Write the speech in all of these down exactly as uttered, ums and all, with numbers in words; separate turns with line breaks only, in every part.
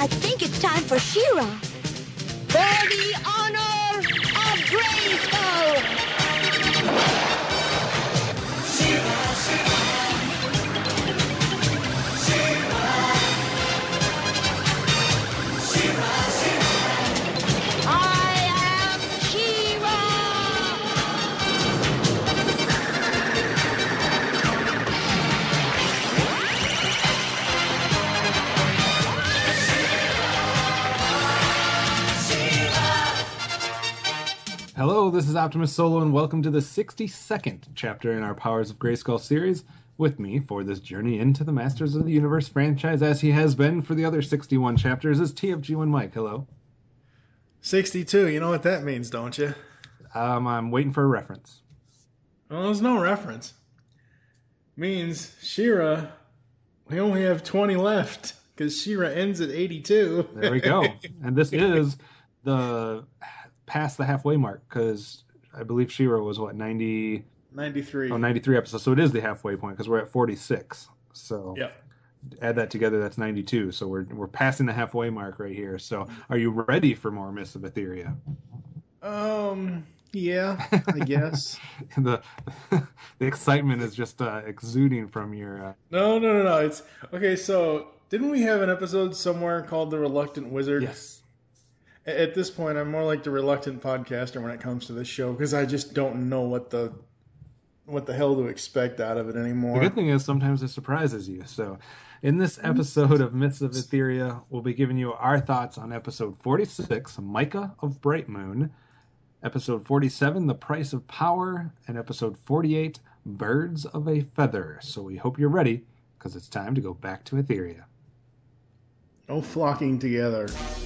I think it's time for She-Ra.
For the honor of Grayskull!
She-Ra, She-Ra.
Hello, this is Optimus Solo, and welcome to the sixty-second chapter in our Powers of Grayskull series. With me for this journey into the Masters of the Universe franchise, as he has been for the other sixty-one chapters, is T F G one Mike. Hello.
sixty-two, you know what that means, don't you?
Um, I'm waiting for a reference.
Well, there's no reference. Means She-Ra, we only have twenty left, because She-Ra ends at eighty-two.
There we go. And this is the past the halfway mark, because I believe She-Ra was, what, ninety...
ninety-three.
Oh, ninety-three episodes. So it is the halfway point, because we're at forty-six. So
yep.
Add that together, that's ninety-two. So we're we're passing the halfway mark right here. So are you ready for more Mists of Etheria?
Um, yeah, I guess.
the the excitement is just uh, exuding from your... Uh...
No, no, no, no. It's okay, so didn't we have an episode somewhere called The Reluctant Wizard?
Yes.
At this point, I'm more like the reluctant podcaster when it comes to this show, because I just don't know what the what the hell to expect out of it anymore.
The good thing is sometimes it surprises you. So in this episode of Myths of Etheria, we'll be giving you our thoughts on episode forty-six, Micah of Bright Moon, episode forty-seven, The Price of Power, and episode forty-eight, Birds of a Feather. So we hope you're ready, because it's time to go back to Etheria.
Oh, flocking together.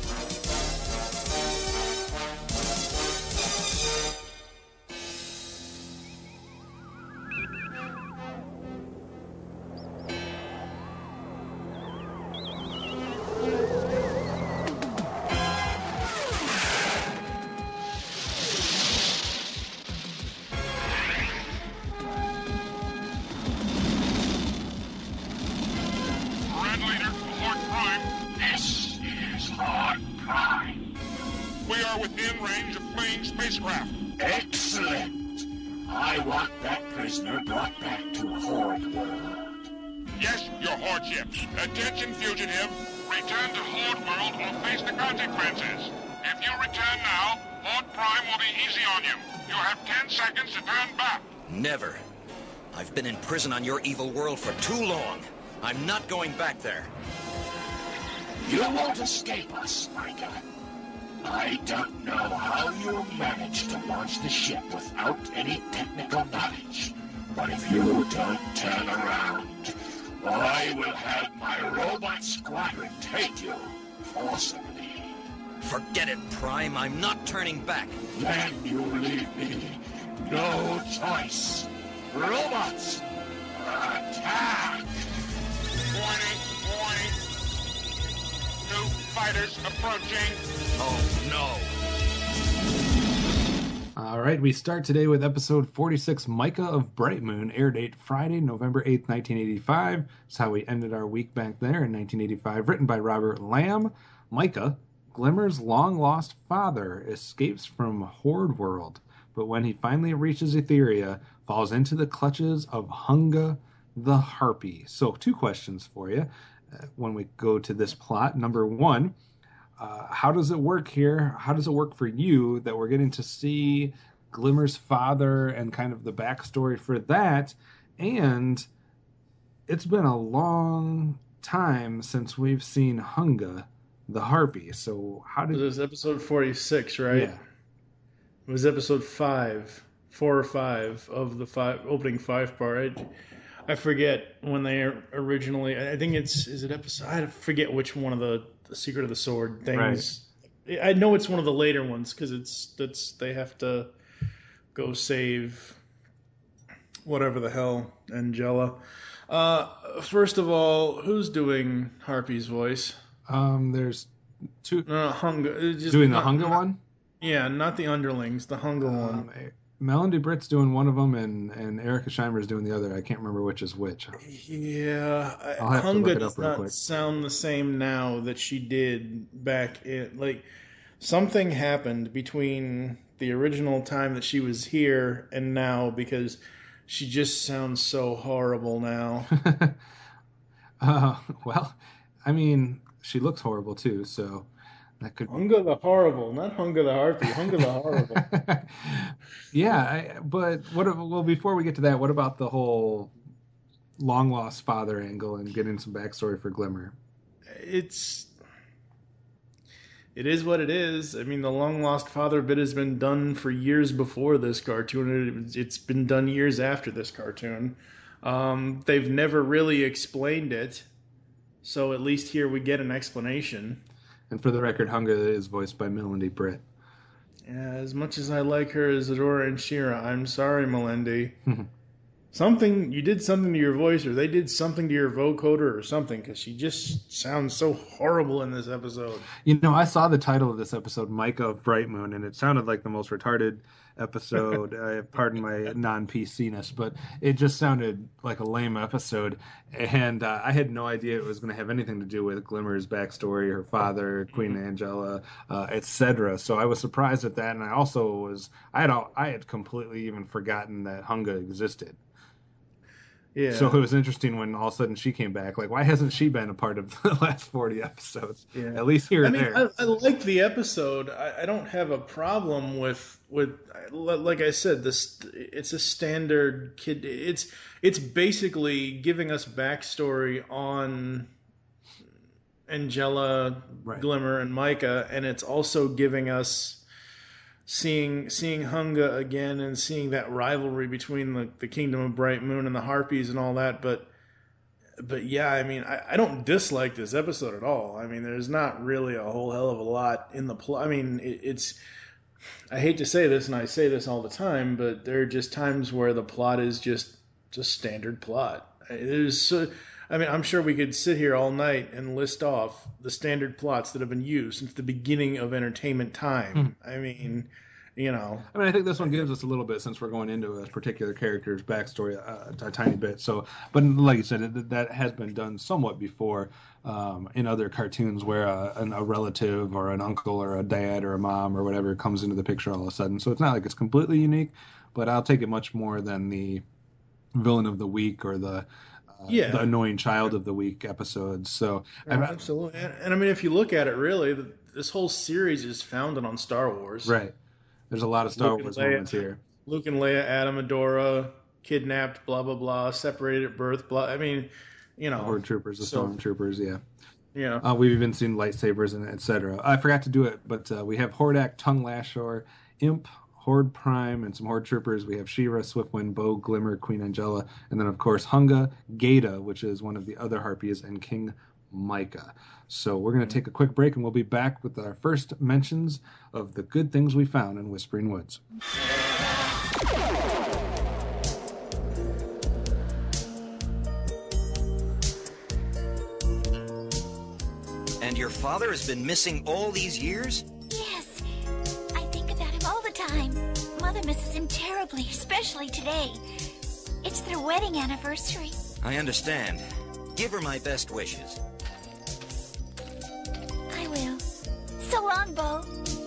Attention, fugitive. Return to Horde World or face the consequences. If you return now, Horde Prime will be easy on you. You have ten seconds to turn back.
Never. I've been in prison on your evil world for too long. I'm not going back there.
You won't escape us, Micah. I don't know how you managed to launch the ship without any technical knowledge. But if you don't turn around, I will have my robot squadron take you forcibly.
Forget it, Prime. I'm not turning back.
Then you leave me no choice. Robots, attack!
Warning, warning. New fighters approaching.
Oh, no.
All right, we start today with episode forty-six, Micah of Bright Moon, air date Friday, November eighth, nineteen eighty-five. That's how we ended our week back there in nineteen eighty-five. Written by Robert Lamb. Micah, Glimmer's long-lost father, escapes from Horde World, but when he finally reaches Etheria, falls into the clutches of Hunga the Harpy. So, two questions for you uh, when we go to this plot. Number one, Uh, how does it work here? How does it work for you that we're getting to see Glimmer's father and kind of the backstory for that? And it's been a long time since we've seen Hunga, the Harpy. So how did...
This is episode forty-six, right?
Yeah.
It was episode five, four or five of the five opening five part. I, I forget when they originally... I think it's... Is it episode... I forget which one of the... The Secret of the Sword things. Right. I know it's one of the later ones because it's that's they have to go save whatever the hell Angela. Uh, first of all, who's doing Harpy's voice?
Um, there's two
uh, Hunga. Just
doing the
not,
Hunga
not,
one.
Yeah, not the underlings, the Hunga
um,
one.
Melanie Britt's doing one of them, and, and Erica Scheimer's doing the other. I can't remember which is which.
Yeah,
I'll have to
Hunga
look it
does
up real
not
quick.
sound the same now that she did back in, like, something happened between the original time that she was here and now, because she just sounds so horrible now.
uh, well, I mean, she looks horrible too, so that could.
Hunga the horrible, not Hunga the harpy. Hunga the horrible.
Yeah, I, but what? Well, before we get to that, what about the whole long lost father angle and getting some backstory for Glimmer?
It's. It is what it is. I mean, the long lost father bit has been done for years before this cartoon. It, it's been done years after this cartoon. Um, they've never really explained it, so at least here we get an explanation.
And for the record, Hunga is voiced by Melanie Britt.
Yeah, as much as I like her as Adora and She-Ra, I'm sorry, Melindy. Something, you did something to your voice, or they did something to your vocoder or something, because she just sounds so horrible in this episode.
You know, I saw the title of this episode, Micah of Bright Moon, and it sounded like the most retarded episode. uh, pardon my non-P C-ness, but it just sounded like a lame episode. And uh, I had no idea it was going to have anything to do with Glimmer's backstory, her father, Queen Angela, uh, et cetera. So I was surprised at that, and I also was I had all, I had completely even forgotten that Hunga existed.
Yeah.
So it was interesting when all of a sudden she came back. Like, why hasn't she been a part of the last forty episodes?
Yeah.
At least here
I
and
mean,
there.
I, I like the episode. I, I don't have a problem with with like I said. This it's a standard kid. It's it's basically giving us backstory on Angela,
Right.
Glimmer, and Micah, and it's also giving us seeing seeing Hunga again and seeing that rivalry between the, the Kingdom of Bright Moon and the Harpies and all that. But but yeah, I mean, I, I don't dislike this episode at all. I mean, there's not really a whole hell of a lot in the plot. I mean, it, it's I hate to say this, and I say this all the time, but there are just times where the plot is just just standard plot. There's so. I mean, I'm sure we could sit here all night and list off the standard plots that have been used since the beginning of entertainment time. I mean, you know.
I mean, I think this one gives us a little bit since we're going into a particular character's backstory uh, a tiny bit. So, but like you said, it, that has been done somewhat before um, in other cartoons where a, an, a relative or an uncle or a dad or a mom or whatever comes into the picture all of a sudden. So it's not like it's completely unique, but I'll take it much more than the villain of the week or the Uh,
Yeah.
the annoying child of the week episodes. So
Oh, absolutely. And, and I mean, if you look at it, really, the, this whole series is founded on Star Wars.
right, there's a lot of Star
Luke and
Wars
Leia.
moments here.
Luke and Leia, Adam and Dora, kidnapped, blah, blah, blah, separated at birth, blah. I mean, you know.
The Horde Troopers, the
so-
Storm Troopers, yeah.
Yeah.
Uh, we've even seen lightsabers and et cetera. I forgot to do it, but uh, we have Hordak, Tongue Lashor, Imp, Horde Prime, and some Horde Troopers. We have She-Ra, Swiftwind, Bo, Glimmer, Queen Angela, and then, of course, Hunga, Gata, which is one of the other Harpies, and King Micah. So we're going to take a quick break, and we'll be back with our first mentions of the good things we found in Whispering Woods.
And your father has been missing all these years?
Yes, I think about him all the time. Mother misses him terribly, especially today. It's their wedding anniversary.
I understand. Give her my best wishes.
I will. So long, Bo.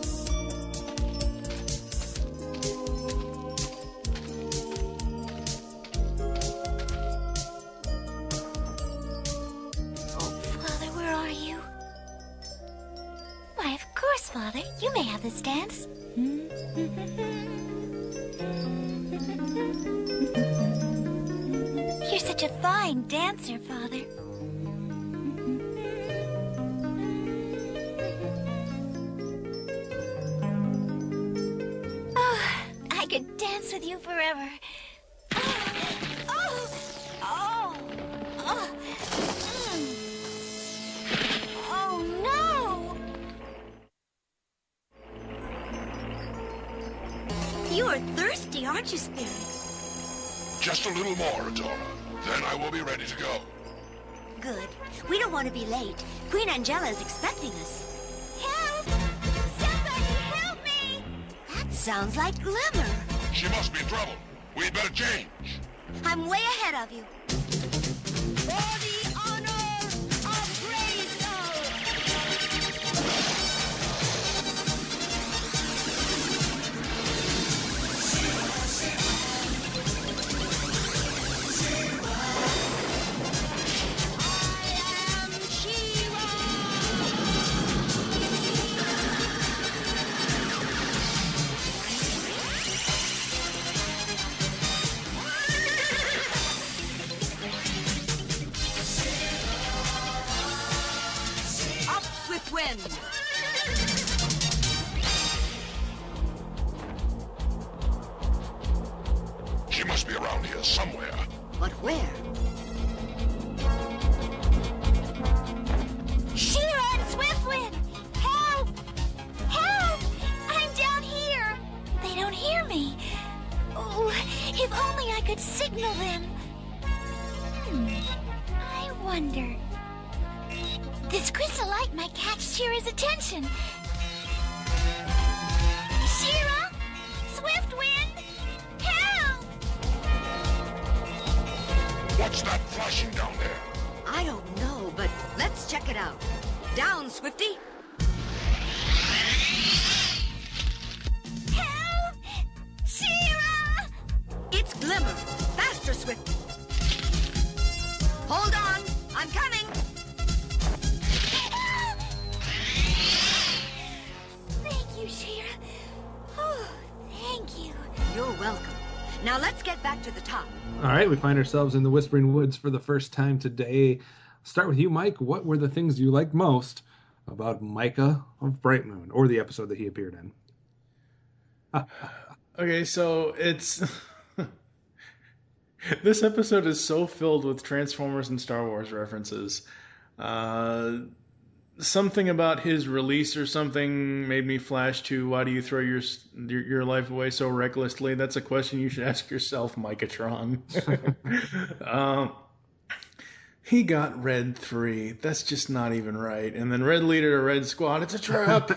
Oh, Father, where are you? Why, of course, Father. You may have this dance. You're such a fine dancer, Father. Oh, I could dance with you forever. Oh, oh, oh, mm. Oh, no! You are thirsty, aren't you, Spirit?
Just a little more, Adora. Then I will be ready to go.
Good. We don't want to be late. Queen Angela is expecting us. Help! Somebody help me! That sounds like Glimmer.
She must be in trouble. We'd better change.
I'm way ahead of you.
For the honor of Grayskull! I am She-Ra!
Up, Swift Wind!
She must be around here somewhere.
But where?
She-Ra and Swiftwind! Help! Help! I'm down here! They don't hear me. Oh, if only I could signal them. Hmm. I wonder. This crystal light might catch She-Ra's attention. She-Ra! Swiftwind! Help!
What's that flashing down there?
I don't know, but let's check it out. Down, Swifty!
Help! She-Ra!
It's Glimmer! Faster, Swifty! Hold on! I'm coming!
Thank you, She-Ra. Oh, thank you.
You're welcome. Now let's get back to the top.
All right, we find ourselves in the Whispering Woods for the first time today. Start with you, Mike. What were the things you liked most about Micah of Bright Moon, or the episode that he appeared in?
Okay, so it's this episode is so filled with Transformers and Star Wars references. Uh, something about his release or something made me flash to, why do you throw your your, your life away so recklessly? That's a question you should ask yourself, Micatron. um, he got Red three. That's just not even right. And then Red Leader to Red Squad. It's a trap.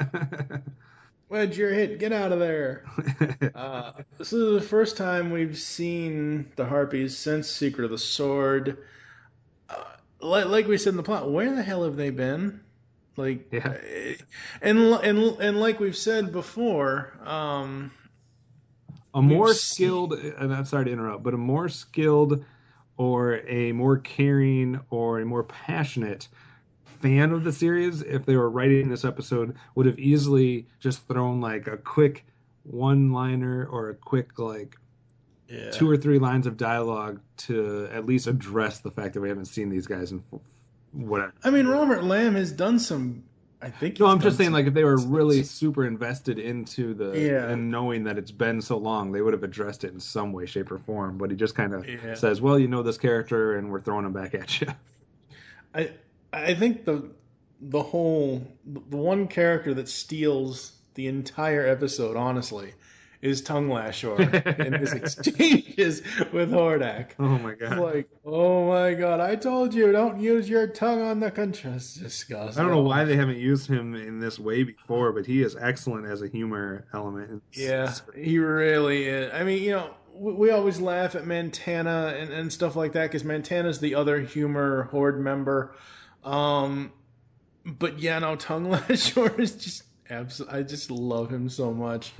Wedge, you're hit. Get out of there. uh, this is the first time we've seen the Harpies since Secret of the Sword. Uh, like, like we said in the plot, where the hell have they been? Like,
Yeah.
and and and like we've said before, um,
A more
We've
skilled, and I'm sorry to interrupt, but a more skilled or a more caring or a more passionate fan of the series, if they were writing this episode, would have easily just thrown like a quick one-liner or a quick like
yeah.
two or three lines of dialogue to at least address the fact that we haven't seen these guys in whatever.
I mean, Robert Lamb has done some. I think.
No,
he's
I'm just
done
saying,
some-
like, if they were really super invested into the
Yeah.
and knowing that it's been so long, they would have addressed it in some way, shape, or form. But he just kind of
Yeah.
says, "Well, you know this character, and we're throwing him back at you."
I I think the the whole the one character that steals the entire episode, honestly, is Tongue Lashor in his exchanges with Hordak.
Oh my god!
Like, oh my god, I told you, don't use your tongue on the control. It's disgusting.
I don't know why they haven't used him in this way before, but he is excellent as a humor element.
Yeah, he really is. I mean, you know, we, we always laugh at Montana and, and stuff like that because Montana's the other humor horde member. Um, but yeah, no, Tongue Lashor is just absolutely. I just love him so much.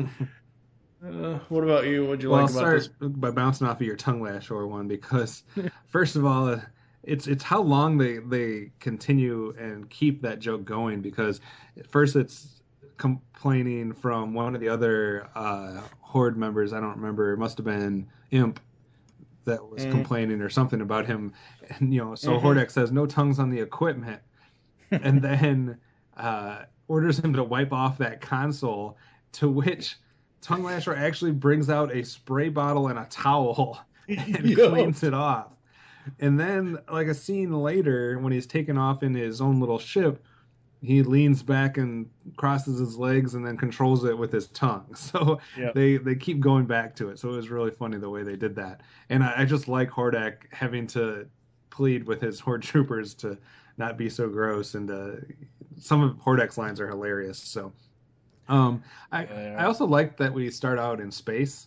Uh, what about you? What'd you
Well,
like
I'll
about
start
this?
by bouncing off of your Tongue Lashor one because, first of all, uh, it's it's how long they they continue and keep that joke going. Because at first it's complaining from one of the other uh, horde members. I don't remember. It must have been Imp that was
Mhm.
complaining or something about him. And you know, so
Mhm.
Hordak says no tongues on the equipment, and then uh, orders him to wipe off that console. To which Tongue Lashor actually brings out a spray bottle and a towel and
Yo.
cleans it off. And then, like a scene later, when he's taken off in his own little ship, he leans back and crosses his legs and then controls it with his tongue. So
Yep.
they, they keep going back to it. So it was really funny the way they did that. And I, I just like Hordak having to plead with his horde troopers to not be so gross. And uh, some of Hordak's lines are hilarious. So um, I,
Yeah, they are.
I also like that we start out in space.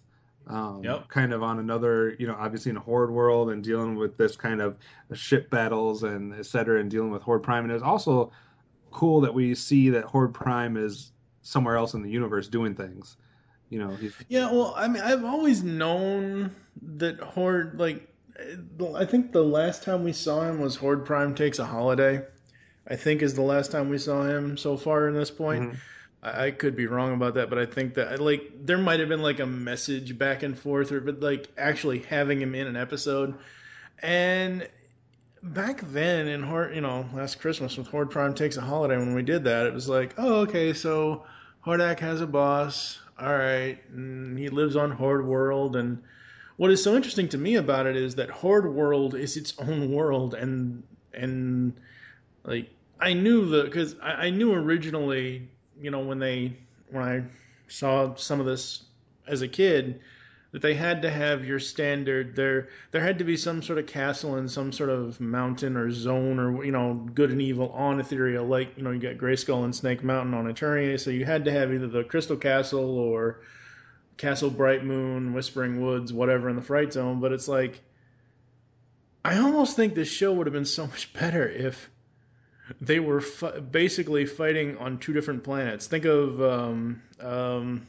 Um,
Yep.
Kind of on another, you know, obviously in a Horde world and dealing with this kind of ship battles and et cetera, and dealing with Horde Prime. And it's also cool that we see that Horde Prime is somewhere else in the universe doing things. You know, he's
Yeah, well, I mean, I've always known that Horde, like, I think the last time we saw him was Horde Prime Takes a Holiday. I think is the last time we saw him so far in this point.
Mhm.
I, I could be wrong about that, but I think that, like, there might have been, like, a message back and forth, or, but, like, actually having him in an episode. And back then in Horde, you know, last Christmas with Horde Prime Takes a Holiday, when we did that, it was like, oh, okay, so Hordak has a boss. All right, and he lives on Horde World, and what is so interesting to me about it is that Horde World is its own world, and and like I knew the because I, I knew originally, you know, when they when I saw some of this as a kid, that they had to have your standard there. There had to be some sort of castle in some sort of mountain or zone, or you know, good and evil on Etheria. Like, you know, you got Grayskull and Snake Mountain on Eternia, so you had to have either the Crystal Castle or Castle Bright Moon, Whispering Woods, whatever in the Fright Zone. But it's like, I almost think this show would have been so much better if they were fi- basically fighting on two different planets. Think of um, um,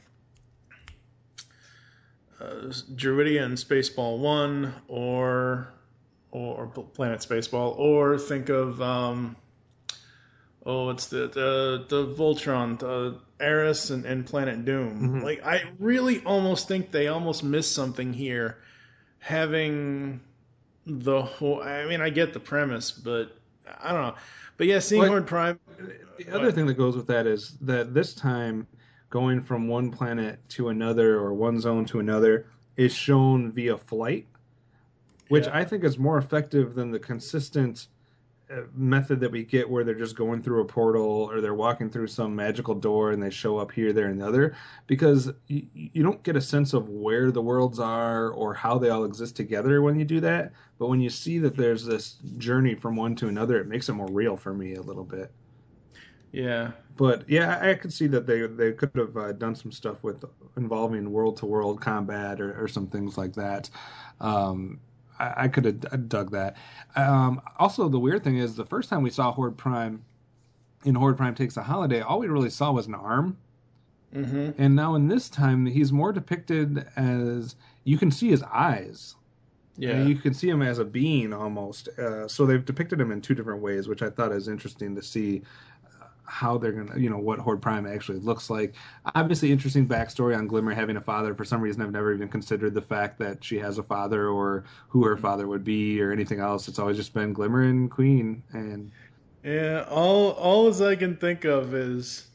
uh, Druidia and Spaceball One, or or Planet Spaceball, or think of um, oh, it's the the, the Voltron, the Eris and, and Planet Doom.
Mhm.
Like, I really almost think they almost missed something here, having the whole. I mean, I get the premise, but I don't know. But yeah, seeing
Well,
Horde Prime.
The other thing that goes with that is that this time, going from one planet to another or one zone to another is shown via flight, which
Yeah.
I think is more effective than the consistent uh, method that we get where they're just going through a portal or they're walking through some magical door and they show up here, there, and the other, because you, you don't get a sense of where the worlds are or how they all exist together when you do that. But when you see that there's this journey from one to another, it makes it more real for me a little bit.
Yeah.
But yeah, I could see that they they could have uh, done some stuff with involving world to world combat or, or some things like that. Um, I, I could have dug that. Um, also, the weird thing is the first time we saw Horde Prime in Horde Prime Takes a Holiday, all we really saw was an arm.
Mm-hmm.
And now in this time, he's more depicted as you can see his eyes.
Yeah.
And you can see him as a being almost. Uh, so they've depicted him in two different ways, which I thought is interesting to see how they're gonna, you know, what Horde Prime actually looks like. Obviously, interesting backstory on Glimmer having a father. For some reason, I've never even considered the fact that she has a father or who her father would be or anything else. It's always just been Glimmer and Queen. And
Yeah, all all as I can think of is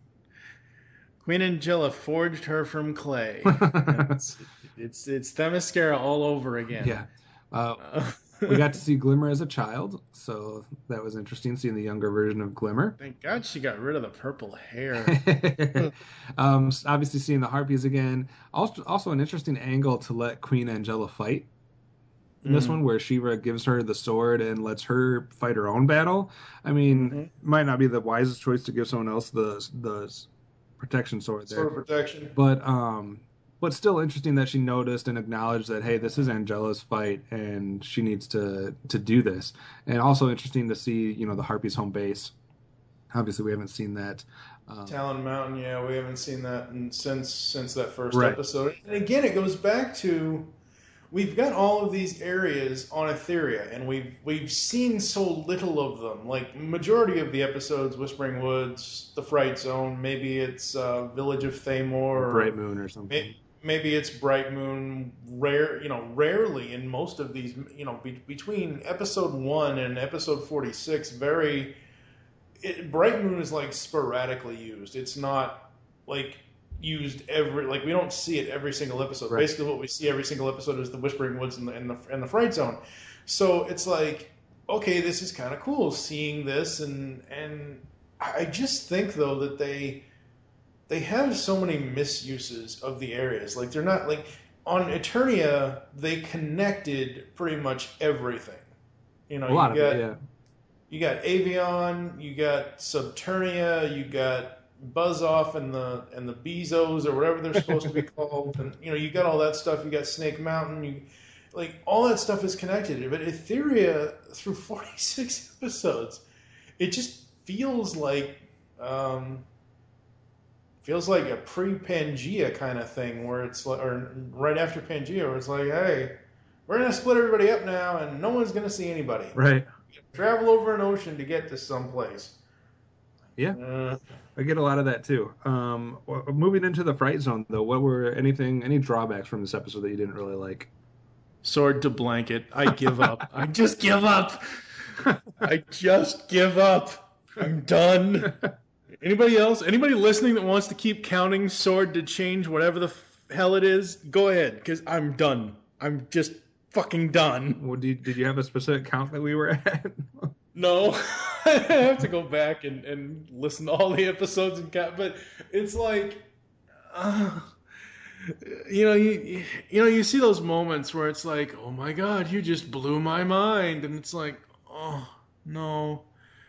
Queen Angela forged her from clay. it's, it's it's Themyscira all over again.
yeah, uh,
Uh,
we got to see Glimmer as a child, so that was interesting seeing the younger version of Glimmer.
Thank God she got rid of the purple hair.
um, obviously, seeing the Harpies again. Also, also an interesting angle to let Queen Angela fight. In this
Mm.
one, where She-Ra gives her the sword and lets her fight her own battle. I mean,
Mhm.
might not be the wisest choice to give someone else the the protection sword there,
Sort of protection.
but um, but still interesting that she noticed and acknowledged that, hey, this is Angela's fight and she needs to to do this. And also interesting to see, you know, the Harpies' home base. Obviously, we haven't seen that. Um,
Talon Mountain, yeah, we haven't seen that in, since since that first
Right.
episode. And again, it goes back to we've got all of these areas on Etheria, and we've we've seen so little of them. Like majority of the episodes, Whispering Woods, the Fright Zone, maybe it's uh, Village of Thamor, or
Bright Moon or something.
may- maybe it's Bright Moon. Rare, you know, rarely in most of these, you know, be, between episode one and episode forty-six, very. It, Bright Moon is like sporadically used. It's not like used every like we don't see it every single episode.
Right.
Basically, what we see every single episode is the Whispering Woods and the and the, and the Fright Zone. So it's like, okay, this is kind of cool seeing this, and and I just think though that they they have so many misuses of the areas. Like they're not like on Eternia, they connected pretty much everything. You know,
A lot
you
of
got
it, yeah.
you got Avion, you got Subternia, you got Buzz Off and the and the Bezos or whatever they're supposed to be called, and you know you got all that stuff. You got Snake Mountain. You like all that stuff is connected. But Etheria through forty-six episodes, it just feels like um, feels like a pre-Pangea kind of thing, where it's like, or right after Pangea, where it's like, hey, we're gonna split everybody up now, and no one's gonna see anybody.
Right.
Travel over an ocean to get to someplace.
Yeah.
Uh,
I get a lot of that too. Um, w- moving into the Fright Zone, though, what were anything, any drawbacks from this episode that you didn't really like?
Sword to blanket. I give up. I just give up. I just give up. I'm done. Anybody else? Anybody listening that wants to keep counting sword to change whatever the f- hell it is? Go ahead, because I'm done. I'm just fucking done.
Well, did, did you have a specific count that we were at?
No, I have to go back and, and listen to all the episodes and count. But it's like, uh, you know, you you know, you see those moments where it's like, oh my god, you just blew my mind, and it's like, oh no,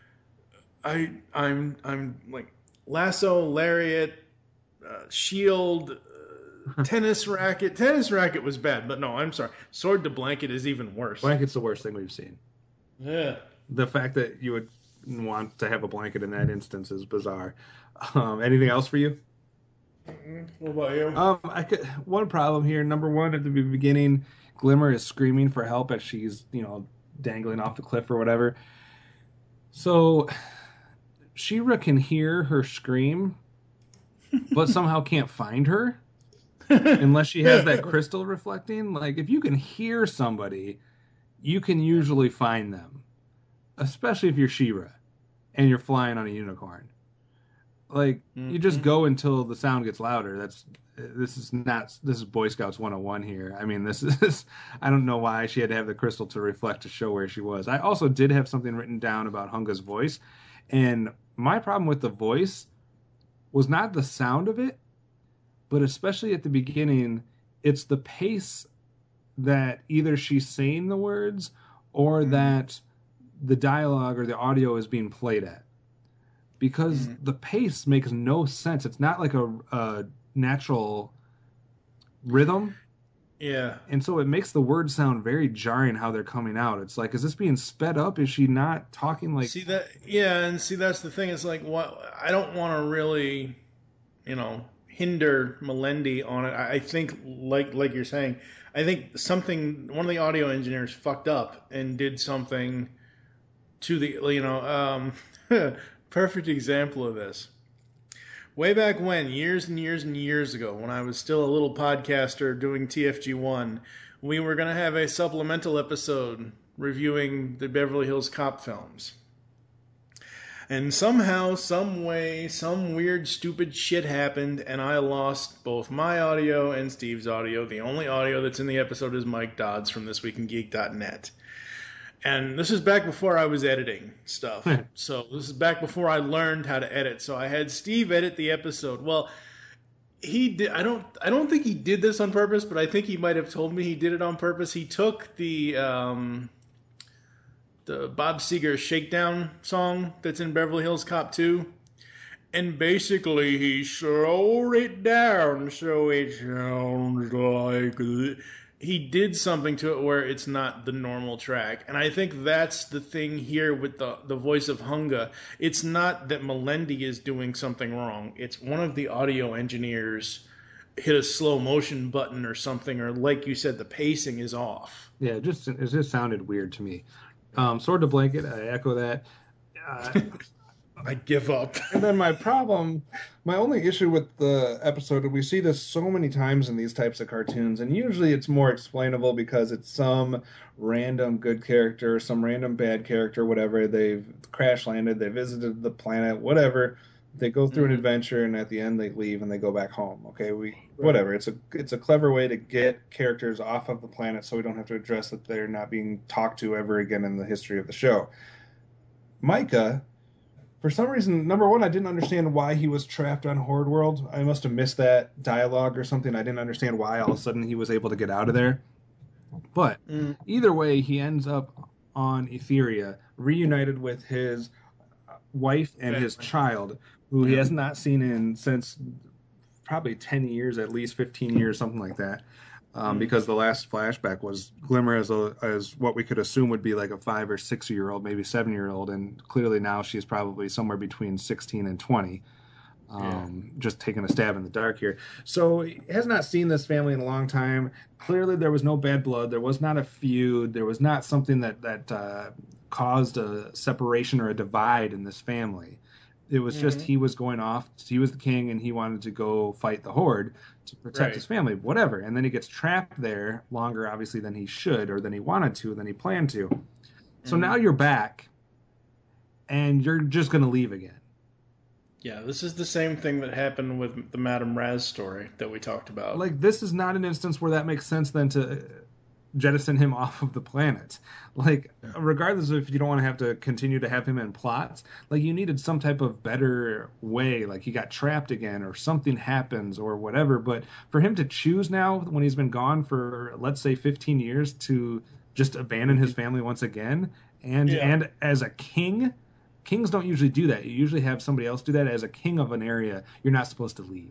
I I'm I'm like lasso, lariat, uh, shield, uh, tennis racket. Tennis racket was bad, but no, I'm sorry, sword to blanket is even worse.
Blanket's the worst thing we've seen.
Yeah.
The fact that you would want to have a blanket in that instance is bizarre. Um, anything else for you?
What about you?
Um, I could. One problem here. Number one, at the beginning, Glimmer is screaming for help as she's, you know, dangling off the cliff or whatever. So, She-Ra can hear her scream, but somehow can't find her unless she has that crystal reflecting. Like, if you can hear somebody, you can usually find them. Especially if you're She-Ra and you're flying on a unicorn. Like, mm-hmm. you just go until the sound gets louder. That's this is not this is Boy Scouts one oh one here. I mean, this is I don't know why she had to have the crystal to reflect to show where she was. I also did have something written down about Hunga's voice, and my problem with the voice was not the sound of it, but especially at the beginning, it's the pace that either she's saying the words or mm-hmm. that the dialogue or the audio is being played at, because mm-hmm. the pace makes no sense. It's not like a, a natural rhythm.
Yeah.
And so it makes the words sound very jarring how they're coming out. It's like, is this being sped up? Is she not talking like...
See that? Yeah. And see, that's the thing. It's like, what, I don't want to really, you know, hinder Melendi on it. I, I think like, like you're saying, I think something, one of the audio engineers fucked up and did something to the, you know, um, perfect example of this. Way back when, years and years and years ago, when I was still a little podcaster doing T F G one, we were going to have a supplemental episode reviewing the Beverly Hills Cop films. And somehow, some way, some weird, stupid shit happened, and I lost both my audio and Steve's audio. The only audio that's in the episode is Mike Dodds from this week in geek dot net. And this is back before I was editing stuff. So this is back before I learned how to edit. So I had Steve edit the episode. Well, he did. I don't. I don't think he did this on purpose, but I think he might have told me he did it on purpose. He took the um, the Bob Seger Shakedown song that's in Beverly Hills Cop two, and basically he slowed it down so it sounds like. He did something to it where it's not the normal track. And I think that's the thing here with the, the voice of Hunga. It's not that Melendi is doing something wrong. It's one of the audio engineers hit a slow motion button or something, or like you said, the pacing is off.
Yeah, it just, it just sounded weird to me. Um, Sword to Blanket, I echo that. Uh,
I give up.
And then my problem, my only issue with the episode, we see this so many times in these types of cartoons, and usually it's more explainable because it's some random good character, some random bad character, whatever. They've crash landed, they visited the planet, whatever. They go through mm-hmm. an adventure, and at the end they leave and they go back home. Okay, we right. whatever. It's a it's a clever way to get characters off of the planet, so we don't have to address that they're not being talked to ever again in the history of the show. Micah. For some reason, number one, I didn't understand why he was trapped on Horde World. I must have missed that dialogue or something. I didn't understand why all of a sudden he was able to get out of there. But mm. either way, he ends up on Etheria, reunited with his wife and his child, who he has not seen in since probably ten years, at least fifteen years, something like that. Um, because the last flashback was Glimmer as a, as what we could assume would be like a five or six year old, maybe seven year old, and clearly now she's probably somewhere between sixteen and twenty. Um, yeah. Just taking a stab in the dark here. So he has not seen this family in a long time. Clearly, there was no bad blood. There was not a feud. There was not something that that uh, caused a separation or a divide in this family. It was just mm-hmm. he was going off. He was the king, and he wanted to go fight the Horde to protect right. his family, whatever. And then he gets trapped there longer, obviously, than he should, or than he wanted to, than he planned to. So mm-hmm. now you're back, and you're just going to leave again.
Yeah, this is the same thing that happened with the Madame Raz story that we talked about.
Like, this is not an instance where that makes sense then to jettison him off of the planet. Like, regardless of if you don't want to have to continue to have him in plots, like, you needed some type of better way. Like, he got trapped again or something happens or whatever. But for him to choose now, when he's been gone for, let's say, fifteen years, to just abandon his family once again, and yeah. and as a king... Kings don't usually do that. You usually have somebody else do that. As a king of an area, you're not supposed to leave.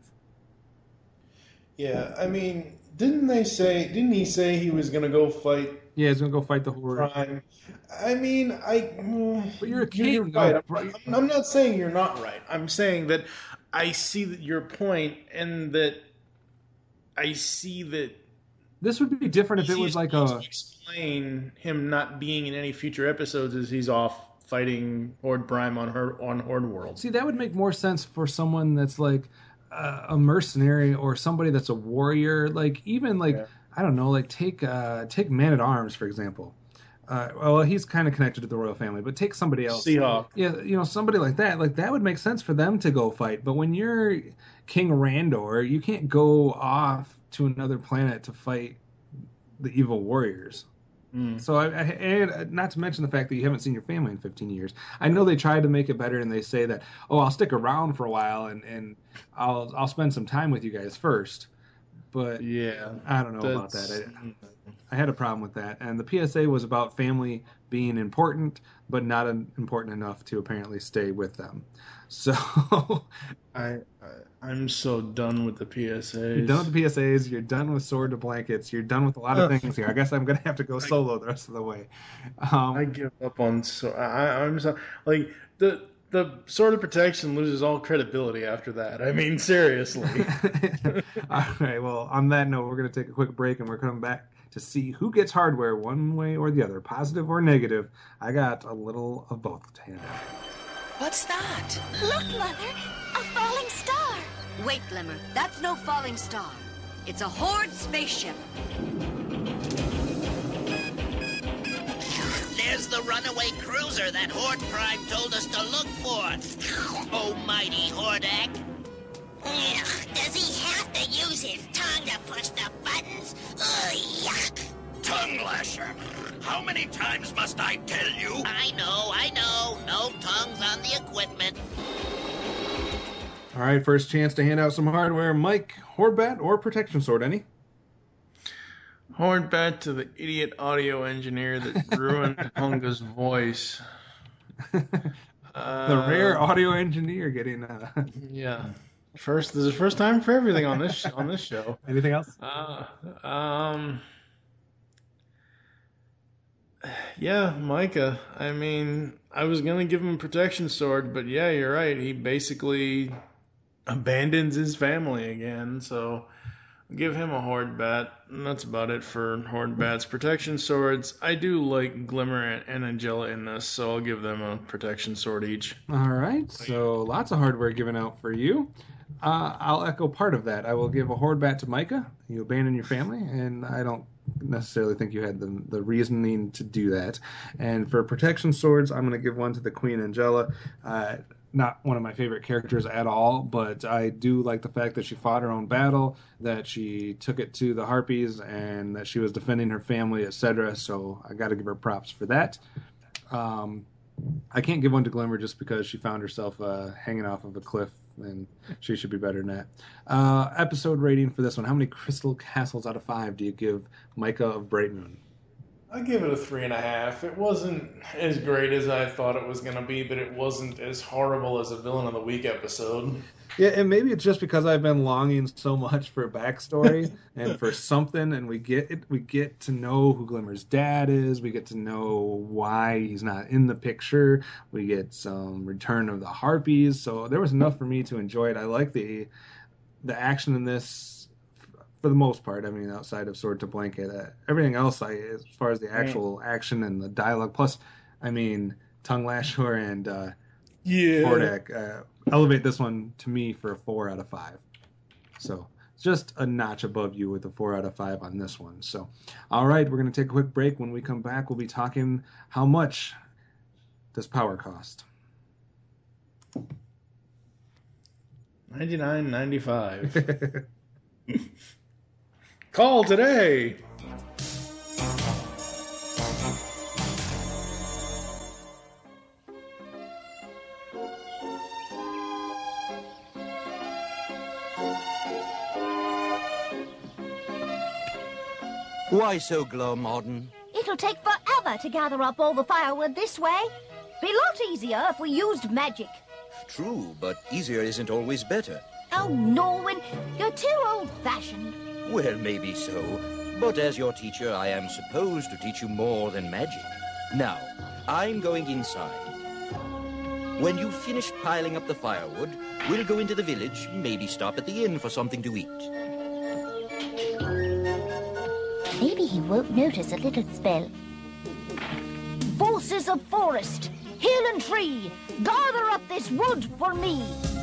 Yeah, I mean, didn't they say? Didn't he say he was going to go fight?
Yeah, he's going to go fight the Horde.
Prime. I mean, I.
But you're a king.
You're right. I'm, I'm not saying you're not right. I'm saying that I see that your point, and that I see that
this would be different if it was like a.
Explain him not being in any future episodes as he's off fighting Horde Prime on her on Horde World.
See, that would make more sense for someone that's like uh, a mercenary or somebody that's a warrior. Like even like yeah. I don't know, like take uh, take Man at Arms for example. Uh, well, he's kind of connected to the royal family, but take somebody else.
Seahawk.
Yeah, you know, somebody like that. Like that would make sense for them to go fight. But when you're King Randor, you can't go off to another planet to fight the evil warriors. Mm. So, I, I, and not to mention the fact that you haven't seen your family in fifteen years. I know they tried to make it better, and they say that, oh, I'll stick around for a while, and, and I'll I'll spend some time with you guys first. But
yeah,
I don't know about that. I, I had a problem with that. And the P S A was about family being important, but not important enough to apparently stay with them. So
I, I I'm so done with the P S As.
You're done with the P S As. You're done with Sword to Blankets. You're done with a lot of things here. I guess I'm gonna have to go solo the rest of the way. Um,
I give up on so I, I'm so like the. The Sword of Protection loses all credibility after that. I mean, seriously.
All right, well, on that note, we're going to take a quick break, and we're coming back to see who gets hardware one way or the other, positive or negative. I got a little of both to hand out.
What's that?
Look, Mother, a falling star.
Wait, Glimmer, that's no falling star. It's a Horde spaceship.
There's the runaway cruiser that Horde Prime told us to look for. Almighty Hordak.
Ugh, does he have to use his tongue to push the buttons? Ugh, yuck.
Tongue lasher. How many times must I tell you?
I know, I know. No tongues on the equipment.
All right, first chance to hand out some hardware. Mike, Horde Bat or Protection Sword, any?
Horde Bat to the idiot audio engineer that ruined Hunga's voice.
Uh, the rare audio engineer getting uh
yeah. First, this is the first time for everything on this on this show.
Anything else?
Uh, um. Yeah, Micah. I mean, I was gonna give him a protection sword, but yeah, you're right. He basically abandons his family again, so. Give him a Horde Bat, and that's about it for Horde Bats. Protection Swords, I do like Glimmer and Angela in this, so I'll give them a Protection Sword each.
All right, so lots of hardware given out for you. Uh, I'll echo part of that. I will give a Horde Bat to Micah. You abandon your family, and I don't necessarily think you had the, the reasoning to do that. And for Protection Swords, I'm going to give one to the Queen Angela. Uh, Not one of my favorite characters at all, but I do like the fact that she fought her own battle, that she took it to the Harpies, and that she was defending her family, et cetera. So I got to give her props for that. Um, I can't give one to Glimmer just because she found herself uh, hanging off of a cliff, and she should be better than that. Uh, episode rating for this one: how many Crystal Castles out of five do you give Micah of Bright Moon?
I give it a three and a half. It wasn't as great as I thought it was going to be, but it wasn't as horrible as a Villain of the Week episode.
Yeah, and maybe it's just because I've been longing so much for backstory and for something, and we get it. We get to know who Glimmer's dad is. We get to know why he's not in the picture. We get some Return of the Harpies. So there was enough for me to enjoy it. I like the the action in this for the most part. I mean, outside of Sword to Blanket, uh, everything else, I as far as the actual action and the dialogue. Plus, I mean, Tongue Lasher and uh,
yeah,
Hordak uh, elevate this one to me for a four out of five. So it's just a notch above you with a four out of five on this one. So, all right, we're going to take a quick break. When we come back, we'll be talking how much does Power cost.
ninety-nine ninety-five. Call today.
Why so glum, Auden?
It'll take forever to gather up all the firewood this way. Be a lot easier if we used magic.
True, but easier isn't always better.
Oh, Norwin, you're too old-fashioned.
Well, maybe so, but as your teacher, I am supposed to teach you more than magic. Now, I'm going inside. When you've finished piling up the firewood, we'll go into the village, maybe stop at the inn for something to eat.
Maybe he won't notice a little spell. Forces of forest, hill and tree, gather up this wood for me.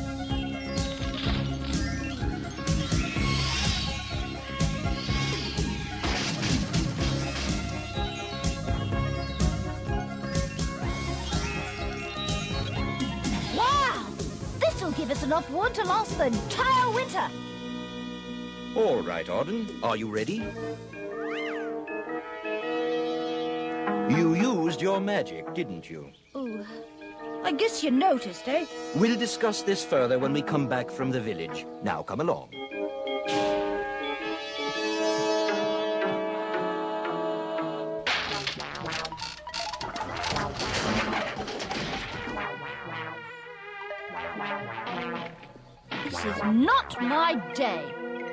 Wow! This'll give us enough wood to last the entire winter.
All right, Auden, are you ready? You used your magic, didn't you?
Oh, I guess you noticed, eh?
We'll discuss this further when we come back from the village. Now, come along.
This is not my day.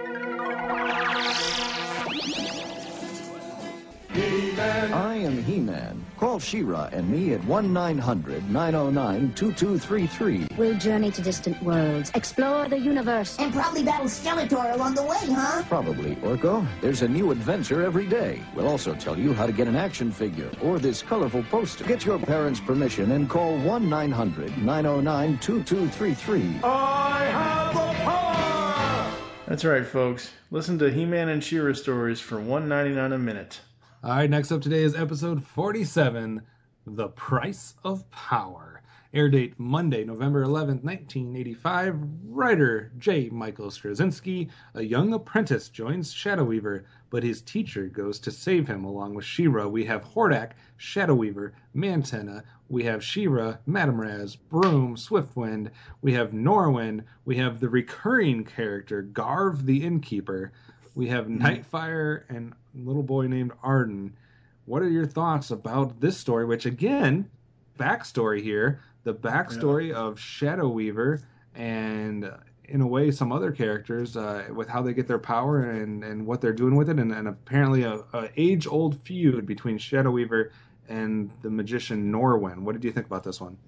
I am He-Man. Call She-Ra and me at one nine hundred nine oh nine two two three three.
We'll journey to distant worlds, explore the universe.
And probably battle Skeletor along the way, huh?
Probably, Orko. There's a new adventure every day. We'll also tell you how to get an action figure or this colorful poster. Get your parents' permission and call one nine hundred nine oh nine two two three three.
I have the power! That's right, folks. Listen to He-Man and She-Ra stories for one ninety-nine a minute.
All right, next up today is episode forty-seven, The Price of Power. Air date Monday, November eleventh, nineteen eighty-five. Writer J. Michael Straczynski. A young apprentice joins Shadow Weaver, but his teacher goes to save him along with She-Ra. We have Hordak, Shadow Weaver, Mantenna. We have She-Ra, Madame Raz, Broom, Swiftwind. We have Norwin. We have the recurring character, Garv the Innkeeper. We have Nightfire and a little boy named Arden. What are your thoughts about this story, which, again, backstory here, the backstory yeah. of Shadow Weaver and, uh, in a way, some other characters uh, with how they get their power and, and what they're doing with it, and, and apparently a, a age-old feud between Shadow Weaver and the magician Norwin. What did you think about this one?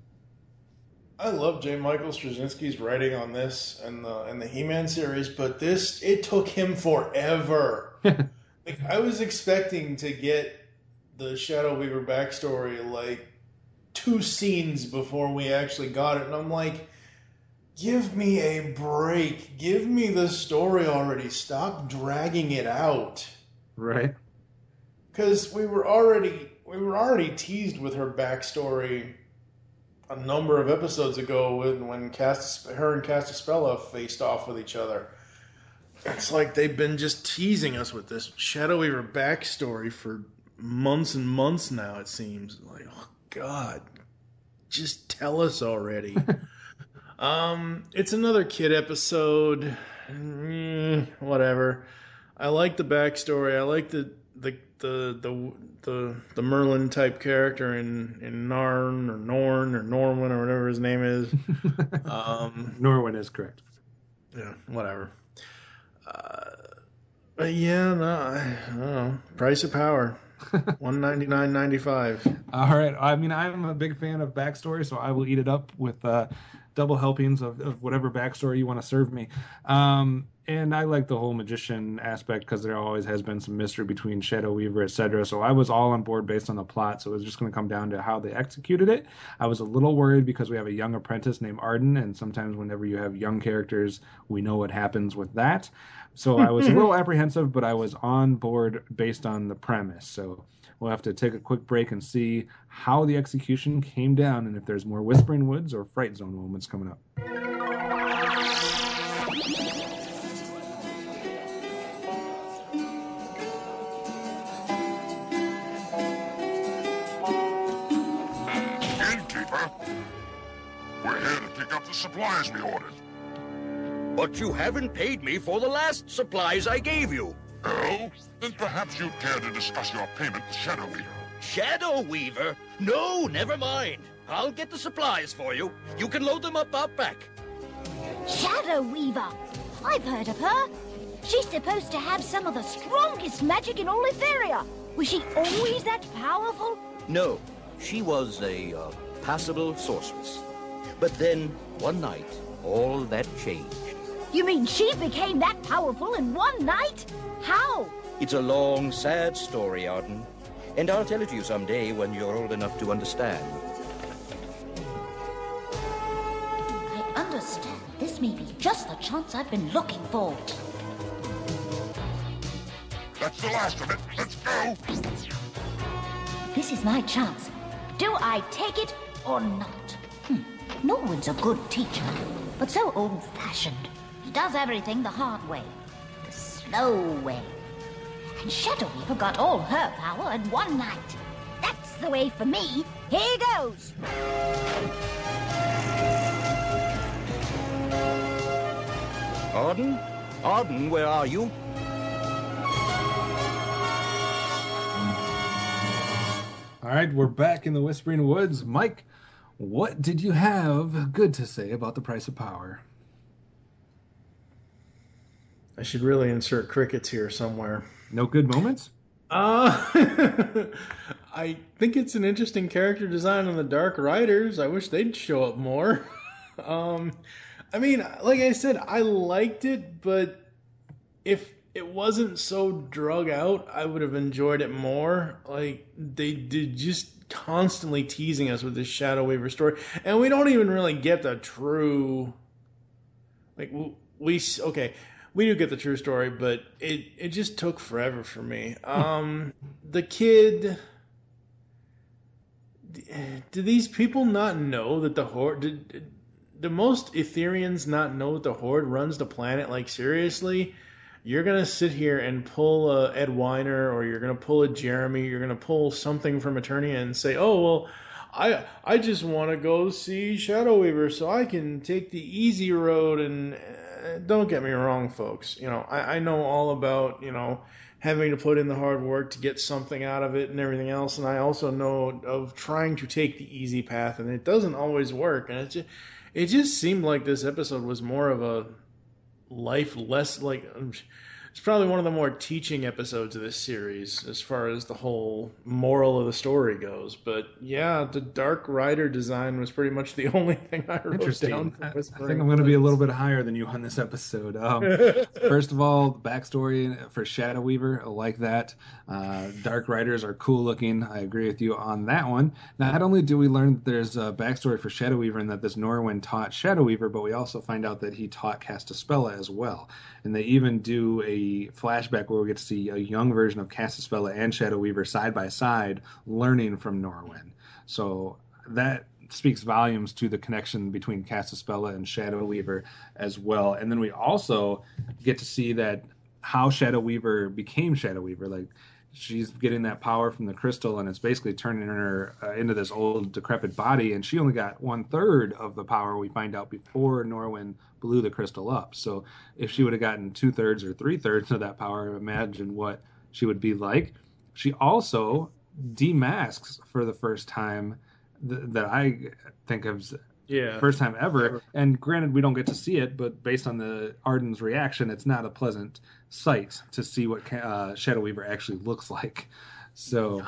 I love J. Michael Straczynski's writing on this and the and the He-Man series, but this it took him forever. Like I was expecting to get the Shadow Weaver backstory like two scenes before we actually got it, and I'm like, give me a break, give me the story already. Stop dragging it out.
Right.
Because we were already we were already teased with her backstory a number of episodes ago when, when Cast, her and Castaspella faced off with each other. It's like they've been just teasing us with this Shadow Weaver backstory for months and months now, it seems. Like, oh, God, just tell us already. um, It's another kid episode. Mm, whatever. I like the backstory. I like the the the the the the Merlin type character in in Narn or Norn or Norwin or whatever his name is. um,
Norwin is correct.
Yeah, whatever. Uh, but yeah, no, I, I don't know. Price of Power, one ninety nine ninety five.
All right. I mean, I'm a big fan of backstory, so I will eat it up with uh, double helpings of, of whatever backstory you want to serve me. Um, and I like the whole magician aspect because there always has been some mystery between Shadow Weaver, et cetera. So I was all on board based on the plot. So it was just going to come down to how they executed it. I was a little worried because we have a young apprentice named Arden, and sometimes whenever you have young characters, we know what happens with that. So I was a little apprehensive, but I was on board based on the premise. So we'll have to take a quick break and see how the execution came down and if there's more Whispering Woods or Fright Zone moments coming up.
Innkeeper, we're here to pick up the supplies we ordered.
But you haven't paid me for the last supplies I gave you.
Oh? Then perhaps you'd care to discuss your payment with Shadow Weaver.
Shadow Weaver? No, never mind. I'll get the supplies for you. You can load them up out back.
Shadow Weaver! I've heard of her. She's supposed to have some of the strongest magic in all Etheria. Was she always that powerful?
No, she was a uh, passable sorceress. But then, one night, all that changed.
You mean she became that powerful in one night? How?
It's a long, sad story, Arden. And I'll tell it to you someday when you're old enough to understand.
I understand. This may be just the chance I've been looking for.
That's the last of it. Let's go.
This is my chance. Do I take it or not? Hmm. Norwin's a good teacher, but so old-fashioned. He does everything the hard way, the slow way. And Shadow Weaver got all her power in one night. That's the way for me. Here goes.
Arden? Arden, where are you?
All right, we're back in the Whispering Woods. Mike, what did you have good to say about the Price of Power?
I should really insert crickets here somewhere.
No good moments?
Uh, I think it's an interesting character design on the Dark Riders. I wish they'd show up more. um, I mean, like I said, I liked it, but if it wasn't so drug out, I would have enjoyed it more. Like, they did just constantly teasing us with this Shadow Weaver story. And we don't even really get the true... Like, we... Okay... We do get the true story, but it, it just took forever for me. Um, the kid... Do these people not know that the Horde... Did, do most Etherians not know that the Horde runs the planet? Like, seriously? You're going to sit here and pull a Ed Weiner, or you're going to pull a Jeremy, you're going to pull something from Eternia and say, oh, well, I I just want to go see Shadow Weaver so I can take the easy road and... Don't get me wrong, folks. You know, I, I know all about, you know, having to put in the hard work to get something out of it and everything else. And I also know of trying to take the easy path, and it doesn't always work. And it just, it just seemed like this episode was more of a life less like... It's probably one of the more teaching episodes of this series as far as the whole moral of the story goes. But yeah, the Dark Rider design was pretty much the only thing I wrote down.
I, I think I'm going to be a little bit higher than you on this episode. Um, first of all, the backstory for Shadow Weaver, I like that. Uh, Dark Riders are cool looking. I agree with you on that one. Not only do we learn that there's a backstory for Shadow Weaver and that this Norwin taught Shadow Weaver, but we also find out that he taught Castaspella as well. And they even do a flashback where we get to see a young version of Castaspella and Shadow Weaver side by side learning from Norwin. So that speaks volumes to the connection between Castaspella and Shadow Weaver as well. And then we also get to see that how Shadow Weaver became Shadow Weaver. Like, she's getting that power from the crystal, and it's basically turning her uh, into this old, decrepit body. And she only got one third of the power, we find out, before Norwin blew the crystal up. So if she would have gotten two thirds or three thirds of that power, imagine what she would be like. She also demasks for the first time th- that I think of
Yeah.
first time ever. And granted, we don't get to see it, but based on the Arden's reaction, it's not a pleasant sight to see what uh, Shadow Weaver actually looks like. So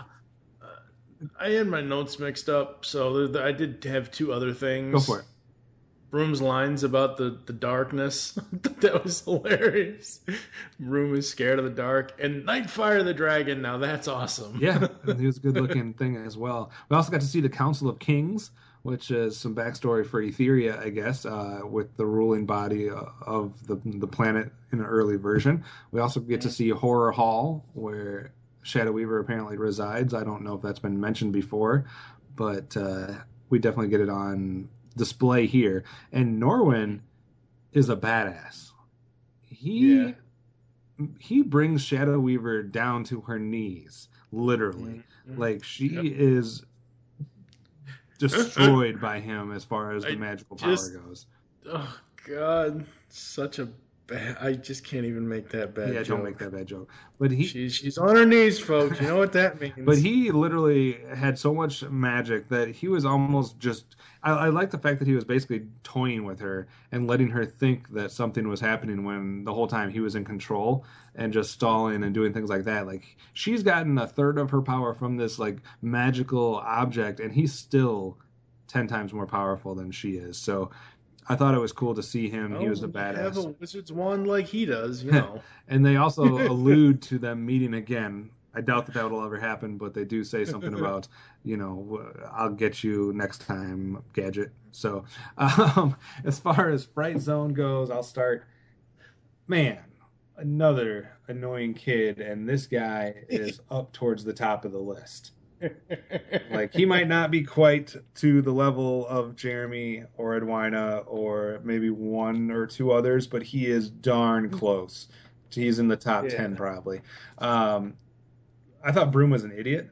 I had my notes mixed up, so I did have two other things.
Go for it.
Broom's lines about the, the darkness. That was hilarious. Broom is scared of the dark. And Nightfire the Dragon, now that's awesome.
Yeah, he was a good looking thing as well. We also got to see the Council of Kings, which is some backstory for Etheria, I guess, uh, with the ruling body of the the planet in an early version. We also get to see Horror Hall, where Shadow Weaver apparently resides. I don't know if that's been mentioned before, but uh, we definitely get it on display here. And Norwin is a badass. He
Yeah.
he brings Shadow Weaver down to her knees, literally.
Mhm.
Like she
Yep.
is destroyed by him as far as the
I
magical
just-
power goes.
Oh, God. Such a bad... I just can't even make that bad
Yeah,
joke.
don't make that bad joke. But he
She's, she's on her knees, folks. You know what that means.
But he literally had so much magic that he was almost just. I, I like the fact that he was basically toying with her and letting her think that something was happening when the whole time he was in control and just stalling and doing things like that. Like she's gotten a third of her power from this like magical object, and he's still ten times more powerful than she is. So I thought it was cool to see him. He was a
Oh,
badass.
have a wizard's wand like he does, you know.
And they also allude to them meeting again. I doubt that that will ever happen, but they do say something about, you know, I'll get you next time, Gadget. So, um, as far as Fright Zone goes, I'll start. Man, another annoying kid, and this guy is up towards the top of the list. Like, he might not be quite to the level of Jeremy or Edwina or maybe one or two others, but he is darn close. He's in the top
Yeah.
ten probably. Um, I thought Broom was an idiot.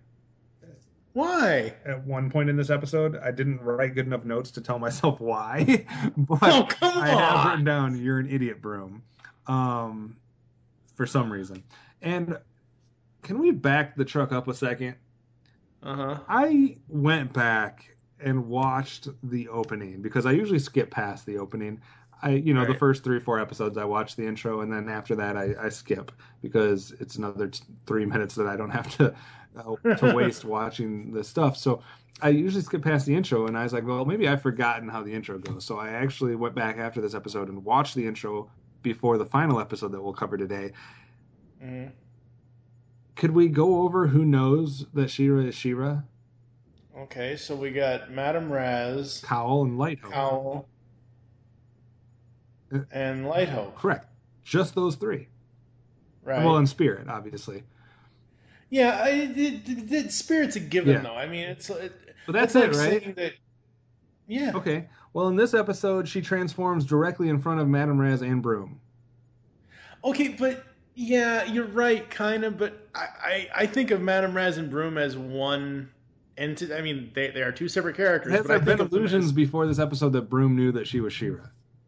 Why?
At one point in this episode, I didn't write good enough notes to tell myself why, but
Oh, come
I have
on.
written down "You're an idiot, Broom," um, for some reason. And can we back the truck up a second?
Uh-huh.
I went back and watched the opening because I usually skip past the opening. I, you know, the
Right.
first three, four episodes, I watch the intro, and then after that, I, I skip because it's another t- three minutes that I don't have to uh, to waste watching the stuff. So I usually skip past the intro, and I was like, well, maybe I've forgotten how the intro goes. So I actually went back after this episode and watched the intro before the final episode that we'll cover today.
Mhm.
Could we go over who knows that She-Ra is She-Ra?
Okay, so we got Madame Raz,
Cowl and Light Hope.
Cowl, and Light Hope.
Correct. Just those three.
Right.
Well, and Spirit, obviously.
Yeah, I, it, it, it, Spirit's a given,
Yeah.
though. I mean, it's... It,
But that's
it's
it,
like
right?
saying That, yeah.
Okay. Well, in this episode, she transforms directly in front of Madame Raz and Broom.
Okay, but... Yeah, you're right, kind of, but I, I, I think of Madame Raz and Broom as one entity. I mean, they, they are two separate characters,
Has
but
there
I think
been
of them
illusions
as-
before this episode that Broom knew that she was She-Ra?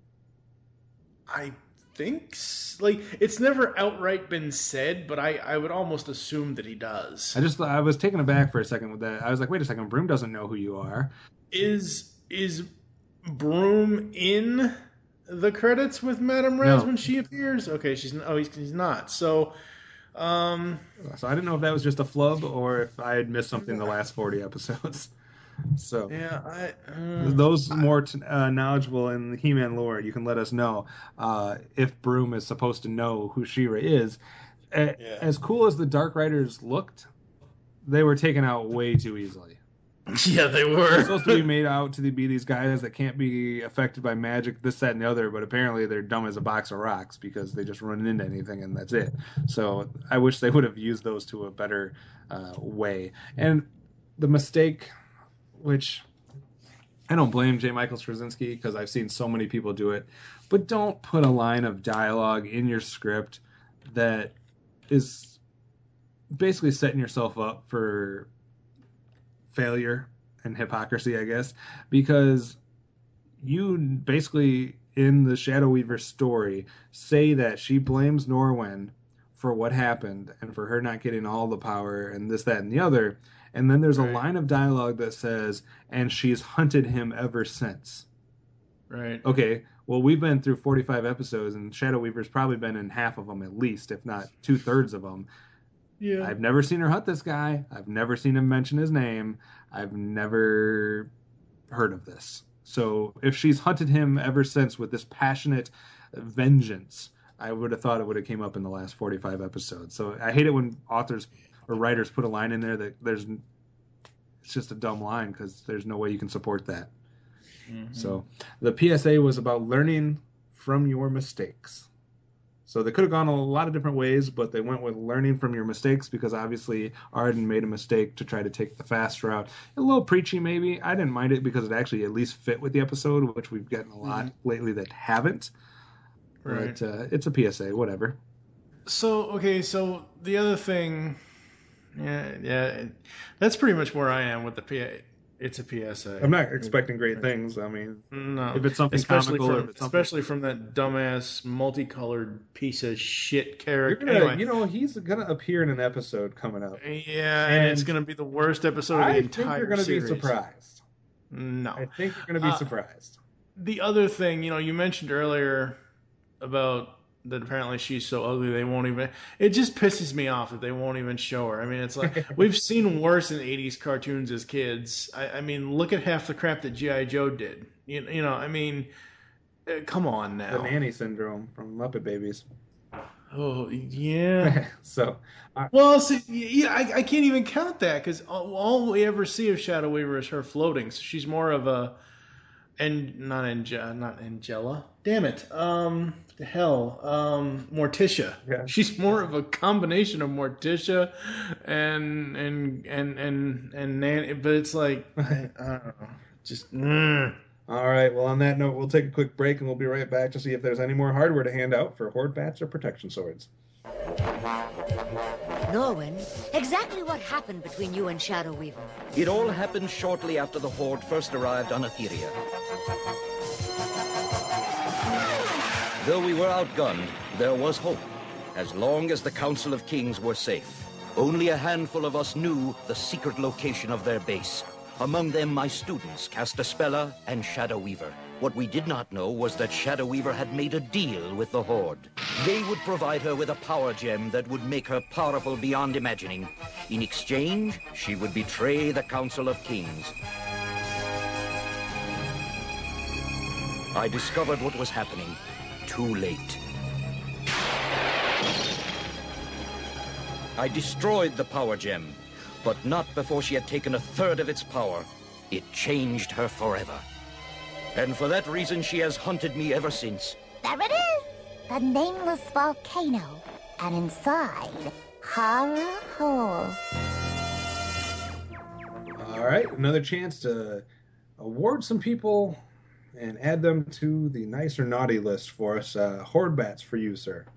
I think, s- like, it's never outright been said, but I, I would almost assume that he does.
I just I was taken aback for a second with that. I was like, wait a second, Broom doesn't know who you are.
Is is Broom in the credits with Madame Raz
No.
when she appears? Okay, she's oh he's, he's not. So, um,
So I didn't know if that was just a flub or if I had missed something in the last forty episodes. So
yeah, I uh,
those more t- uh, knowledgeable in the He-Man lore, you can let us know uh, if Broom is supposed to know who She-Ra is. A-
Yeah.
As cool as the Dark Riders looked, they were taken out way too easily.
yeah, they were
They're supposed to be made out to be these guys that can't be affected by magic, this, that, and the other, but apparently they're dumb as a box of rocks because they just run into anything and that's it. So I wish they would have used those to a better uh, way. And the mistake, which I don't blame J. Michael Straczynski because I've seen so many people do it, but don't put a line of dialogue in your script that is basically setting yourself up for failure and hypocrisy, I guess, because you basically in the Shadow Weaver story say that she blames Norwin for what happened and for her not getting all the power and this, that, and the other. And then there's right. a line of dialogue that says, and she's hunted him ever since.
Right.
Okay, well, we've been through forty-five episodes, and Shadow Weaver's probably been in half of them at least, if not two-thirds of them.
Yeah.
I've never seen her hunt this guy. I've never seen him mention his name. I've never heard of this. So if she's hunted him ever since with this passionate vengeance, I would have thought it would have came up in the last forty-five episodes. So I hate it when authors or writers put a line in there that there's it's just a dumb line because there's no way you can support that. Mm-hmm. So the P S A was about learning from your mistakes. So they could have gone a lot of different ways, but they went with learning from your mistakes because obviously Arden made a mistake to try to take the fast route. A little preachy maybe. I didn't mind it because it actually at least fit with the episode, which we've gotten a lot mm-hmm. lately that haven't. Right. But uh, it's a P S A, whatever.
So, okay, so the other thing, yeah, yeah, that's pretty much where I am with the P A. It's a P S A.
I'm not expecting great things. I mean,
no.
If it's something
especially
comical,
from,
or if it's something...
especially from that dumbass, multicolored piece of shit character.
Gonna,
anyway.
You know, he's going to appear in an episode coming up.
Yeah, and, and it's going to be the worst episode of the
I
entire series.
I think you're going to be surprised.
No.
I think you're going to be
uh,
surprised.
The other thing, you know, you mentioned earlier about that apparently she's so ugly they won't even... It just pisses me off that they won't even show her. I mean, it's like... we've seen worse in eighties cartoons as kids. I, I mean, look at half the crap that G I. Joe did. You, you know, I mean... Uh, come on now.
The nanny syndrome from Muppet Babies.
Oh, yeah.
so...
I... Well, see, yeah, I, I can't even count that, because all, all we ever see of Shadow Weaver is her floating. So she's more of a... And not Ange- not Angela. Damn it. Um, the hell. Um, Morticia.
Yeah.
She's more of a combination of Morticia and and and and and Nanny. But it's like I, I don't know. Just. Mm.
All right. Well, on that note, we'll take a quick break and we'll be right back to see if there's any more hardware to hand out for horde bats or protection swords.
Norwin, exactly what happened between you and Shadow Weaver?
It all happened shortly after the Horde first arrived on Etheria. Though we were outgunned, there was hope, as long as the Council of Kings were safe. Only a handful of us knew the secret location of their base. Among them, my students, Castaspella and Shadow Weaver. What we did not know was that Shadow Weaver had made a deal with the Horde. They would provide her with a power gem that would make her powerful beyond imagining. In exchange, she would betray the Council of Kings. I discovered what was happening too late. I destroyed the power gem, but not before she had taken a third of its power. It changed her forever. And for that reason, she has hunted me ever since.
There it is! The nameless volcano. And inside, Horror Hole.
All right, another chance to award some people and add them to the nice or naughty list for us. Uh, horde bats for you, sir.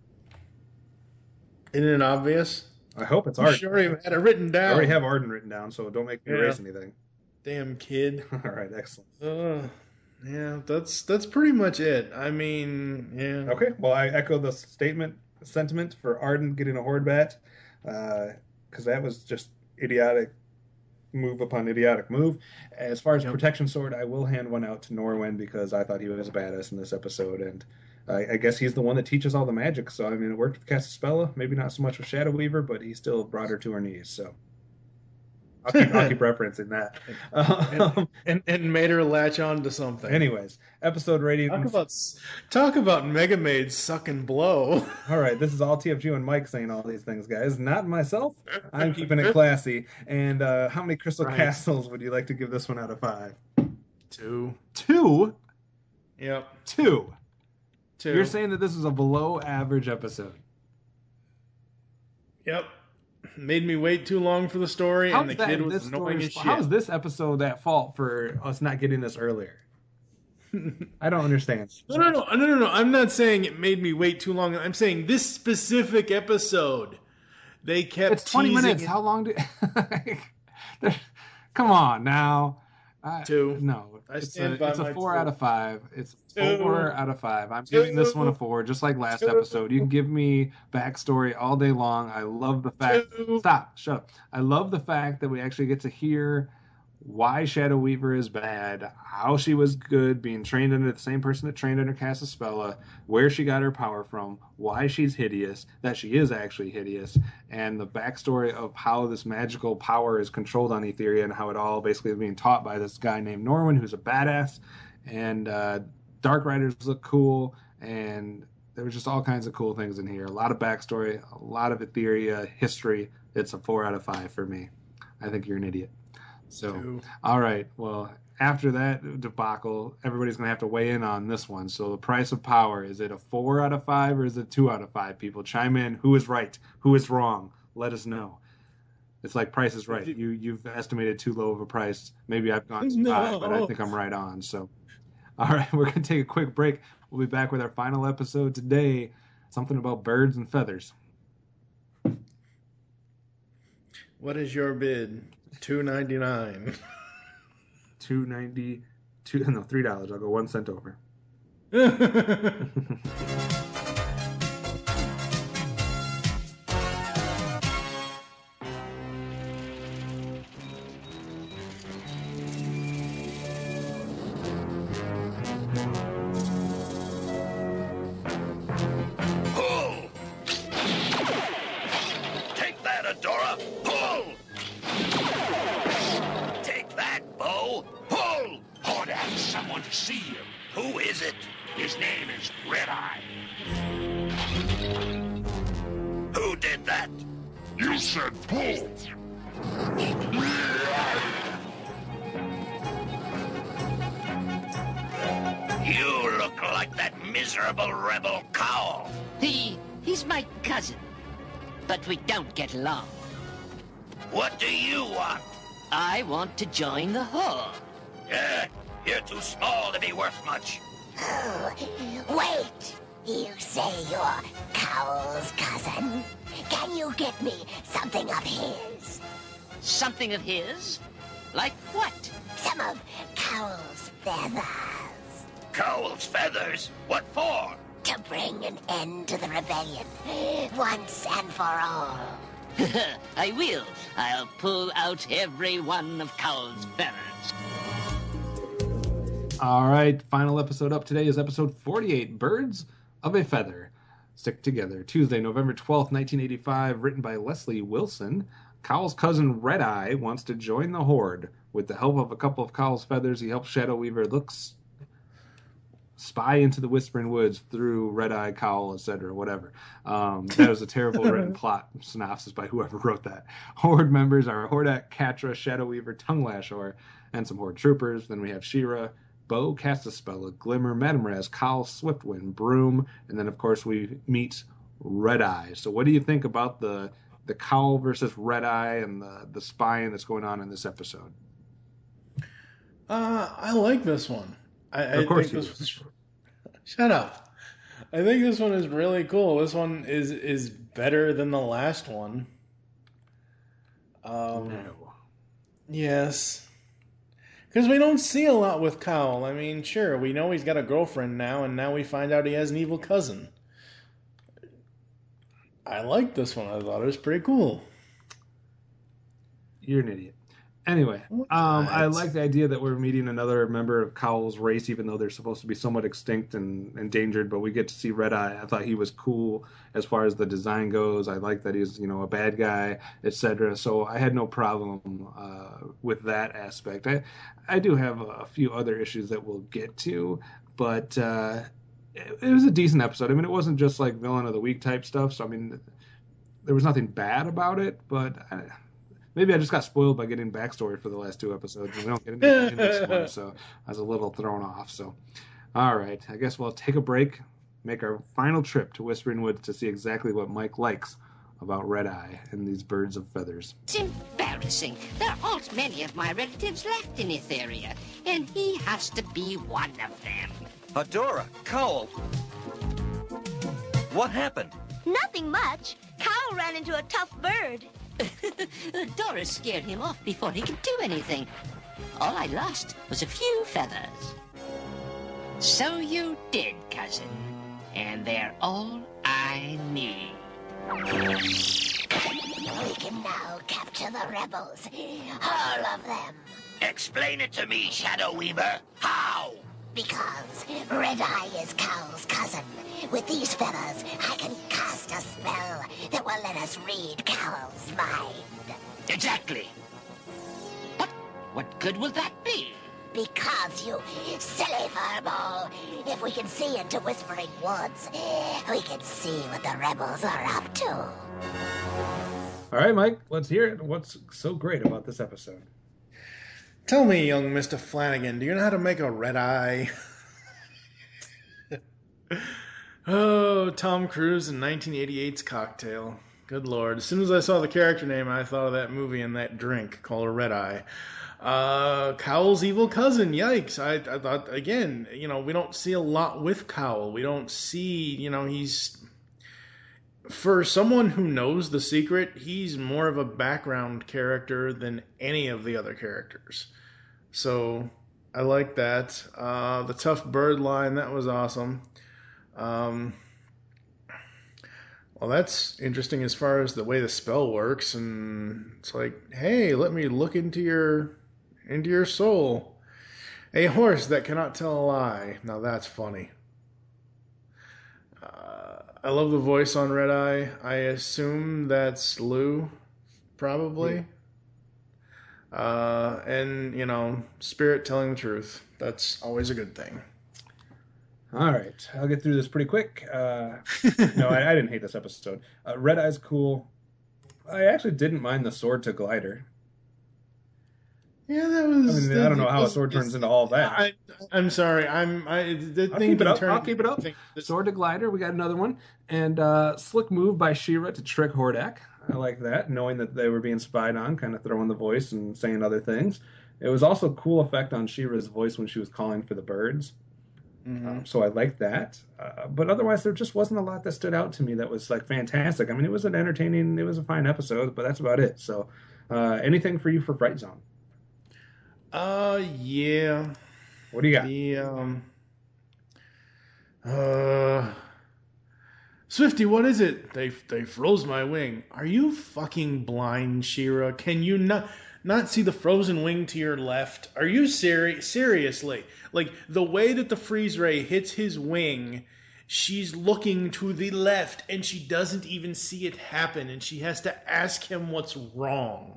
Isn't it obvious?
I hope it's
I'm
Arden.
sure you had it written down.
I already have Arden written down, so don't make me
Yeah.
erase anything.
Damn kid.
All right, excellent.
Uh, yeah, that's that's pretty much it. I mean, yeah.
Okay, well, I echo the statement, sentiment for Arden getting a horde bat, because uh, that was just idiotic move upon idiotic move. As far as
Yep.
protection sword, I will hand one out to Norwin because I thought he was a badass in this episode, and I, I guess he's the one that teaches all the magic. So I mean, it worked with Castaspella, maybe not so much with Shadow Weaver, but he still brought her to her knees. So I'll keep, I'll keep referencing that. Um,
and, and made her latch on to something.
anyways, episode rating.
Talk about talk about Mega Maid suck and blow.
All right, this is all T F G and Mike saying all these things, guys. Not myself. I'm keeping it classy. And uh, how many Crystal
Right.
Castles would you like to give this one out of five?
Two.
Two?
Yep.
Two.
Two.
You're saying that this is a below average episode.
Yep. Made me wait too long for the story,
How's
and the
that
kid was
this
annoying
story's-
as shit.
How is this episode at fault for us not getting this earlier? I don't understand.
No, no, no, no, no, no. I'm not saying it made me wait too long. I'm saying this specific episode, they kept
It's twenty
teasing
minutes.
it.
How long do... Come on now. I,
Two.
No,
I
it's
stand
a,
by
it's
my
a four
two.
out of five. It's
Two.
four out of five. I'm
Two.
giving this one a four, just like last
Two.
episode. You can give me backstory all day long. I love the fact.
Two.
Stop. Shut up. I love the fact that we actually get to hear why Shadow Weaver is bad, how she was good, being trained under the same person that trained under Casaspella, where she got her power from, why she's hideous, that she is actually hideous, and the backstory of how this magical power is controlled on Etheria and how it all basically is being taught by this guy named Norwin, who's a badass. And uh, Dark Riders look cool, and there was just all kinds of cool things in here. A lot of backstory, a lot of Etheria history. It's a four out of five for me. I think you're an idiot. So,
Two.
all right. Well, after that debacle, everybody's going to have to weigh in on this one. So, the price of power, is it a four out of five or is it two out of five? People chime in. Who is right? Who is wrong? Let us know. It's like Price is Right. You, you've estimated too low of a price. Maybe I've gone too
No.
high, but I think I'm right on. So, all right. We're going to take a quick break. We'll be back with our final episode today. Something about birds and feathers.
What is your bid? Two ninety nine.
Two ninety two. No, three dollars. I'll go one cent over.
Pull! Take that, Adora! Pull! Take that, Bo! Pull!
Hordak, someone to see you.
Who is it?
His name is Red Eye.
Who did that?
You said pull.
You look like that miserable rebel Cowl.
He... he's my cousin. But we don't get along.
What do you want?
I want to join the Horde.
Yeah, you're too small to be worth much.
Wait! You say you're Cowl's cousin? Can you get me something of his?
Something of his? Like what?
Some of Cowl's feathers.
Cowl's feathers? What for?
To bring an end to the rebellion, once and for all.
I will. I'll pull out every one of Cowl's feathers.
All right, final episode up today is episode forty-eight, Birds of a Feather. Stick Together. Tuesday, November twelfth, nineteen eighty-five, written by Leslie Wilson. Cowl's cousin Red Eye wants to join the Horde. With the help of a couple of Cowl's feathers, he helps Shadow Weaver looks spy into the Whispering Woods through Red Eye, Cowl, et cetera, whatever. Um, that was a terrible written plot synopsis by whoever wrote that. Horde members are Hordak, Catra, Shadow Weaver, Tongue Lashor, and some Horde troopers. Then we have She-Ra, Bo, Castaspella, Glimmer, Madame Raz, Cowl, Swiftwind, Broom, and then of course we meet Red Eye. So what do you think about the the Cowl versus Red Eye and the, the spying that's going on in this episode?
Uh, I like this one. I,
Of
I
course
think
you
this was... Shut up. I think this one is really cool. This one is is better than the last one. Um,
No.
Yes. Because we don't see a lot with Cowl. I mean, sure, we know he's got a girlfriend now, and now we find out he has an evil cousin. I like this one. I thought it was pretty cool.
You're an idiot. Anyway, um, I like the idea that we're meeting another member of Cowl's race, even though they're supposed to be somewhat extinct and endangered. But we get to see Red Eye. I thought he was cool as far as the design goes. I like that he's, you know, a bad guy, et cetera. So I had no problem uh, with that aspect. I, I do have a few other issues that we'll get to, but uh, it, it was a decent episode. I mean, it wasn't just like villain of the week type stuff. So I mean, there was nothing bad about it, but. I, Maybe I just got spoiled by getting backstory for the last two episodes, and we don't get anything in this one, so I was a little thrown off. So, all right, I guess we'll take a break, make our final trip to Whispering Woods to see exactly what Mike likes about Red Eye and these birds of feathers.
It's embarrassing. There aren't many of my relatives left in Etheria, and he has to be one of them.
Adora, Cowl. What happened?
Nothing much. Cowl ran into a tough bird.
Doris scared him off before he could do anything. All I lost was a few feathers. So you did, cousin. And they're all I need.
We can now capture the rebels. All of them.
Explain it to me, Shadow Weaver. How?
Because Red-Eye is Cowl's cousin. With these feathers, I can cast a spell that will let us read Cowl's mind.
Exactly.
But what good will that be?
Because, you silly furball, if we can see into Whispering Woods, we can see what the rebels are up to.
All right, Mike, let's hear it. What's so great about this episode?
Tell me, young Mister Flanagan, do you know how to make a red eye? Oh, Tom Cruise in nineteen eighty-eight's Cocktail. Good Lord. As soon as I saw the character name, I thought of that movie and that drink called a Red Eye. Uh, Cowl's evil cousin, yikes. I, I thought, again, you know, we don't see a lot with Cowl. We don't see, you know, he's... For someone who knows the secret, he's more of a background character than any of the other characters. So, I like that. Uh, the tough bird line, that was awesome. Um, well, that's interesting as far as the way the spell works. And it's like, hey, let me look into your... into your soul. A horse that cannot tell a lie. Now that's funny. Uh, I love the voice on Red Eye. I assume that's Lou, probably. Yeah. Uh, and, you know, Spirit telling the truth. That's always a good thing.
All right. I'll get through this pretty quick. Uh, no, I, I didn't hate this episode. Uh, Red Eye's cool. I actually didn't mind the sword to glider.
Yeah, that was.
I mean,
that,
I don't know how
was,
a sword turns into all that.
I, I'm sorry. I'm. I. The
I'll
thing
keep it up.
turn,
I'll keep it up. Sword to glider. We got another one, and uh, slick move by She-Ra to trick Hordak. I like that, knowing that they were being spied on, kind of throwing the voice and saying other things. It was also a cool effect on She-Ra's voice when she was calling for the birds. Mm-hmm. Um, so I liked that. Uh, but otherwise, there just wasn't a lot that stood out to me that was like fantastic. I mean, it was an entertaining, it was a fine episode, but that's about it. So, uh, anything for you for Fright Zone?
Uh, yeah.
What do you got?
The, um, uh, Swifty, what is it? They they froze my wing. Are you fucking blind, She-Ra? Can you not not see the frozen wing to your left? Are you serious? Seriously? Like, the way that the freeze ray hits his wing, she's looking to the left, and she doesn't even see it happen, and she has to ask him what's wrong.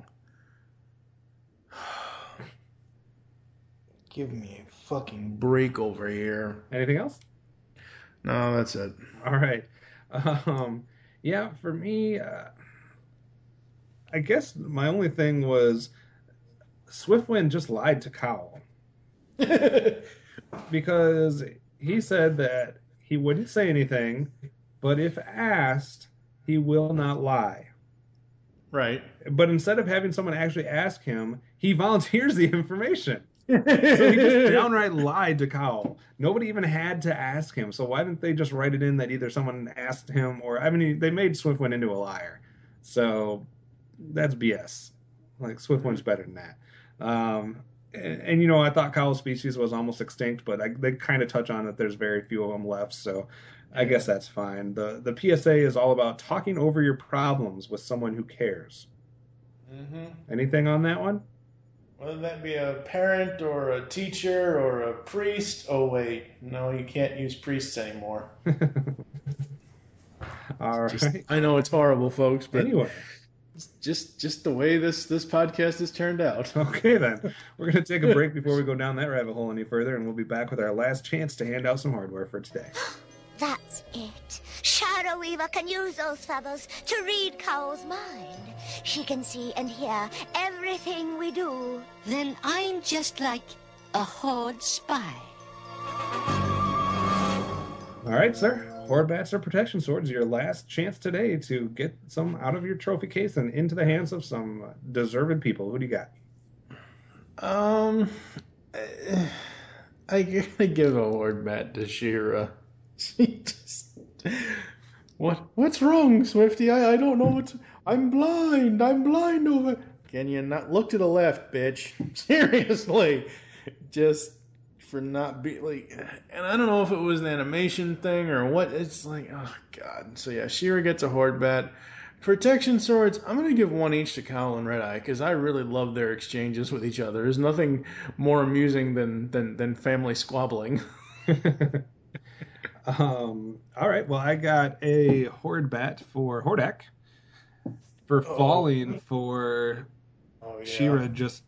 Give me a fucking break over here.
Anything else?
No, that's it.
All right. Um, yeah, for me, uh, I guess my only thing was Swiftwind just lied to Cowl. Because he said that he wouldn't say anything, but if asked, he will not lie.
Right.
But instead of having someone actually ask him, he volunteers the information. So he just downright lied to Cowl. Nobody even had to ask him. So why didn't they just write it in that either someone asked him or, I mean, they made Swiftwind into a liar. So that's B S. Like, Swiftwind's better than that. Um, and, and, you know, I thought Cowl's species was almost extinct, but I, they kind of touch on that there's very few of them left. So I guess that's fine. The, the P S A is all about talking over your problems with someone who cares.
Mm-hmm.
Anything on that one?
Whether that be a parent or a teacher or a priest. Oh, wait. No, you can't use priests anymore.
All right.
Just, I know it's horrible, folks, but
anyway,
just just the way this, this podcast has turned out.
Okay, then. We're going to take a break before we go down that rabbit hole any further, and we'll be back with our last chance to hand out some hardware for today.
That's it. Shadow Weaver can use those feathers to read Cowl's mind. She can see and hear everything we do.
Then I'm just like a Horde spy.
All right, sir. Horde Bats or Protection Swords, your last chance today to get some out of your trophy case and into the hands of some deserved people. Who do you got?
Um, I gotta give a Horde Bat to She-Ra. She just... What? What's wrong, Swifty? I, I don't know what's... I'm blind. I'm blind over... Can you not look to the left, bitch? Seriously, just for not be like. And I don't know if it was an animation thing or what. It's like, oh god. So yeah, She-Ra gets a Horde Bat. Protection swords, I'm going to give one each to Kyle and Red Eye because I really love their exchanges with each other. There's nothing more amusing than than, than family squabbling.
um, all right, well, I got a Horde Bat for Hordak for
Oh.
falling for
Oh, yeah.
She-Ra just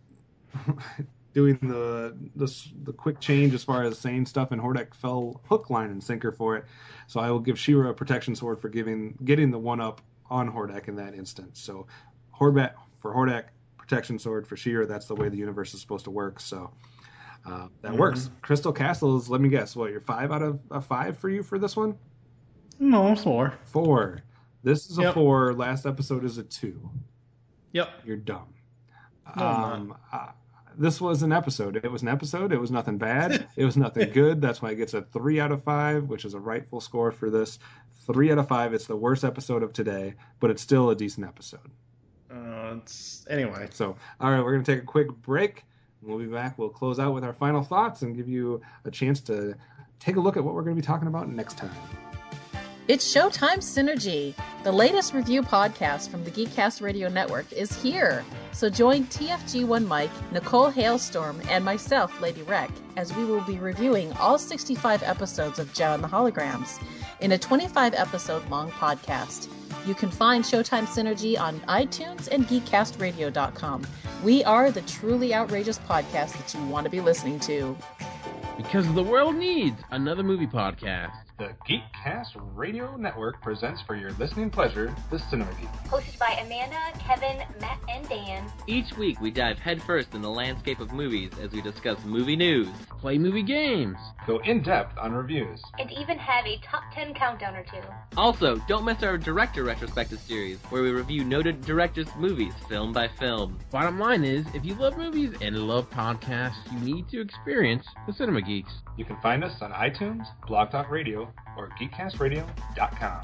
doing the, the the quick change as far as saying stuff, and Hordak fell hook, line, and sinker for it. So I will give She-Ra a protection sword for giving getting the one up on Hordak in that instance. So Horde Bat for Hordak, protection sword for She-Ra. That's the way the universe is supposed to work. So uh, that
Mhm.
works. Crystal Castles, let me guess, what, you're five out of a five for you for this one?
No, four.
Four. This is a
Yep.
four. Last episode is a two.
Yep.
You're dumb.
No, I'm not.
um, uh, this was an episode. It was an episode. It was nothing bad. It was nothing good. That's why it gets a three out of five, which is a rightful score for this. Three out of five. It's the worst episode of today, but it's still a decent episode.
Uh, it's anyway.
So, all right, we're going to take a quick break. We'll be back. We'll close out with our final thoughts and give you a chance to take a look at what we're going to be talking about next time.
It's Showtime Synergy. The latest review podcast from the Geekcast Radio Network is here. So join T F G one Mike, Nicole Hailstorm, and myself, Lady Rec, as we will be reviewing all sixty-five episodes of Joe and the Holograms in a twenty-five episode long podcast. You can find Showtime Synergy on iTunes and geekcast radio dot com. We are the truly outrageous podcast that you want to be listening to.
Because the world needs another movie podcast.
The Geekcast Radio Network presents for your listening pleasure the Cinema Geek.
Hosted by Amanda, Kevin, Matt, and Dan.
Each week we dive headfirst in the landscape of movies as we discuss movie news, play movie games,
go in-depth on reviews,
And even have a top ten countdown or two.
Also, don't miss our director retrospective series, where we review noted directors' movies film by film. Bottom line is, if you love movies and love podcasts, you need to experience the Cinema Geeks.
You can find us on iTunes, Blog Talk Radio, or geekcast radio dot com.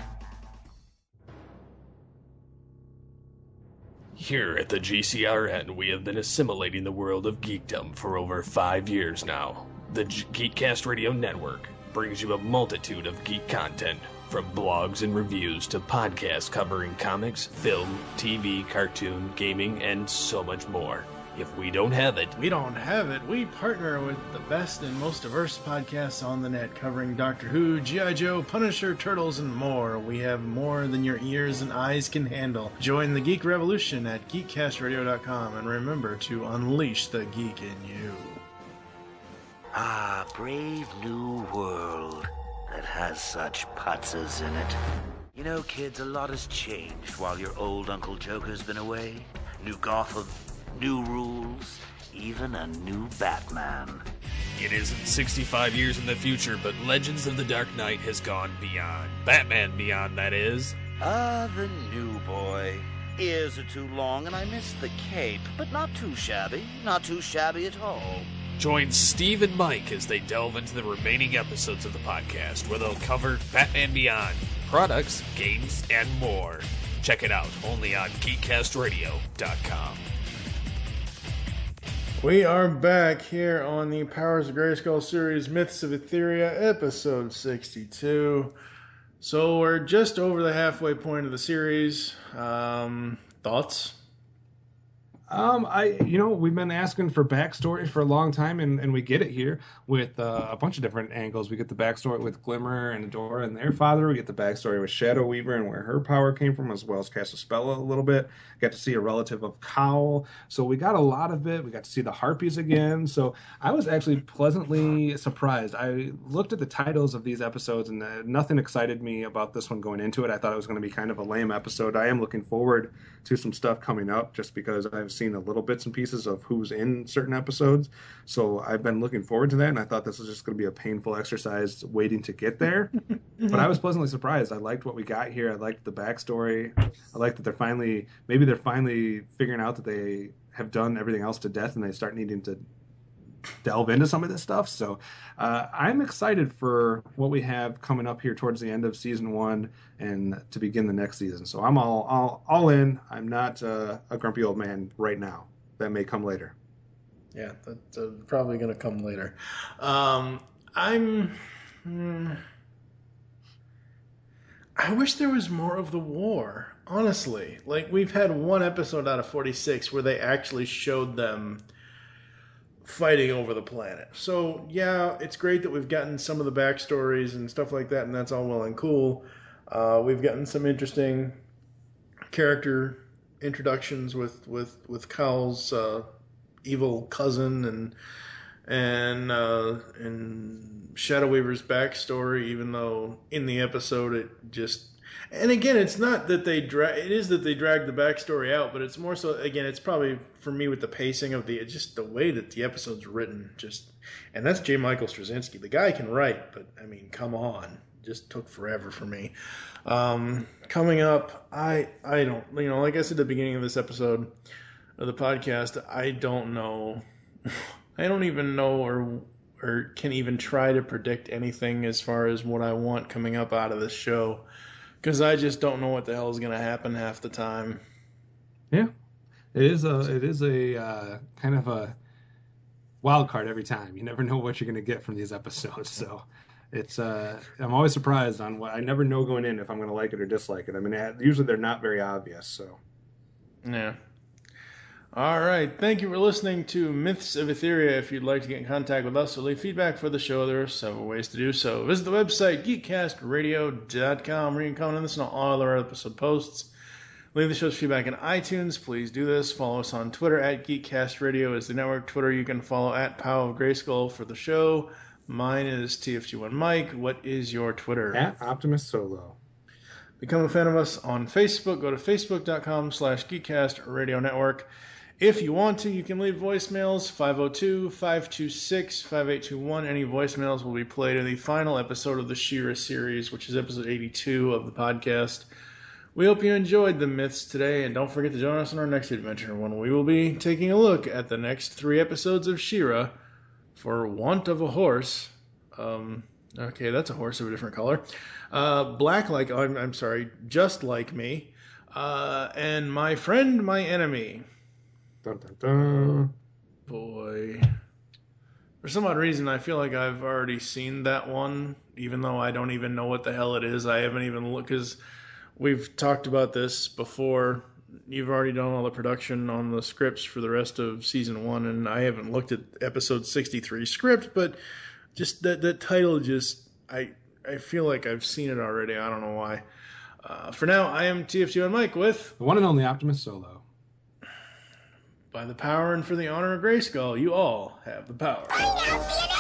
Here at the G C R N, we have been assimilating the world of geekdom for over five years now. The G- Geekcast Radio Network brings you a multitude of geek content, from blogs and reviews to podcasts covering comics, film, T V, cartoon, gaming, and so much more. If we don't have it,
We don't have it. We partner with the best and most diverse podcasts on the net, covering Doctor Who, G I. Joe, Punisher, Turtles, and more. We have more than your ears and eyes can handle. Join the Geek Revolution at geekcast radio dot com, and remember to unleash the geek in you.
Ah, brave new world that has such putzes in it. You know, kids, a lot has changed while your old Uncle Joker's been away. New Gotham, new rules, even a new Batman.
it isn't sixty-five years in the future, but Legends of the Dark Knight has gone beyond. Batman Beyond, that is.
Ah, the new boy. Ears are too long and I miss the cape, but not too shabby. Not too shabby at all.
Join Steve and Mike as they delve into the remaining episodes of the podcast, where they'll cover Batman Beyond, products, games, and more. Check it out only on geekcast radio dot com.
We are back here on the Powers of Grayskull series, Myths of Etheria, episode sixty-two. So we're just over the halfway point of the series. Um, thoughts?
Um, I, you know, we've been asking for backstory for a long time, and, and we get it here with uh, a bunch of different angles. We get the backstory with Glimmer and Adora and their father. We get the backstory with Shadow Weaver and where her power came from, as well as Castaspella a little bit. Got to see a relative of Cowl. So we got a lot of it. We got to see the Harpies again. So I was actually pleasantly surprised. I looked at the titles of these episodes, and uh, nothing excited me about this one going into it. I thought it was going to be kind of a lame episode. I am looking forward to some stuff coming up, just because I've seen a little bits and pieces of who's in certain episodes. So I've been looking forward to that, and I thought this was just going to be a painful exercise waiting to get there. But I was pleasantly surprised. I liked what we got here. I liked the backstory. I liked that they're finally, maybe they're finally figuring out that they have done everything else to death, and they start needing to delve into some of this stuff. So uh, I'm excited for what we have coming up here towards the end of season one and to begin the next season. So I'm all all, all in. I'm not uh, a grumpy old man right now. That may come later.
Yeah, that's uh, probably going to come later. Um, I'm... Hmm, I wish there was more of the war, honestly. Like, we've had one episode out of forty-six where they actually showed them fighting over the planet. So, yeah, it's great that we've gotten some of the backstories and stuff like that, and that's all well and cool. Uh, we've gotten some interesting character introductions with, with, with Cal's uh, evil cousin and and uh, and Shadow Weaver's backstory, even though in the episode it just... And again, it's not that they drag... It is that they drag the backstory out, but it's more so... Again, it's probably, for me, with the pacing of the... Just the way that the episode's written, just... And that's J. Michael Straczynski. The guy can write, but, I mean, come on. It just took forever for me. Um, coming up, I I don't... You know, like I said at the beginning of this episode of the podcast, I don't know... I don't even know or or can even try to predict anything as far as what I want coming up out of this show, because I just don't know what the hell is going to happen half the time.
Yeah, it is a it is a uh, kind of a wild card every time. You never know what you're going to get from these episodes, so it's uh, I'm always surprised on what I never know going in if I'm going to like it or dislike it. I mean, usually they're not very obvious, so
yeah. All right. Thank you for listening to Myths of Etheria. If you'd like to get in contact with us or leave feedback for the show, there are several ways to do so. Visit the website, geek cast radio dot com, where you can comment on this and all other episode posts. Leave the show's feedback in iTunes. Please do this. Follow us on Twitter at GeekCastRadio is the network. Twitter you can follow at Pow of Grayskull for the show. Mine is T F G one Mike. What is your Twitter?
At Optimus Solo.
Become a fan of us on Facebook. Go to facebook.com slash Geekcast Radio Network. If you want to, you can leave voicemails, five oh two, five two six, five eight two one. Any voicemails will be played in the final episode of the She-Ra series, which is episode eighty-two of the podcast. We hope you enjoyed the myths today, and don't forget to join us on our next adventure, when we will be taking a look at the next three episodes of She-Ra, For Want of a Horse. Um, okay, that's a horse of a different color. Uh, black like, I'm, I'm sorry, Just Like Me. Uh, and My Friend, My Enemy.
Dun, dun, dun.
Oh, boy. For some odd reason, I feel like I've already seen that one, even though I don't even know what the hell it is. I haven't even looked, because we've talked about this before. You've already done all the production on the scripts for the rest of season one, and I haven't looked at episode sixty-three script, but just that, that title just, I, I feel like I've seen it already. I don't know why. Uh, for now, I am T F G one Mike with...
The one and only Optimus Solo.
By the power and for the honor of Grayskull, you all have the power.
Bye now, see you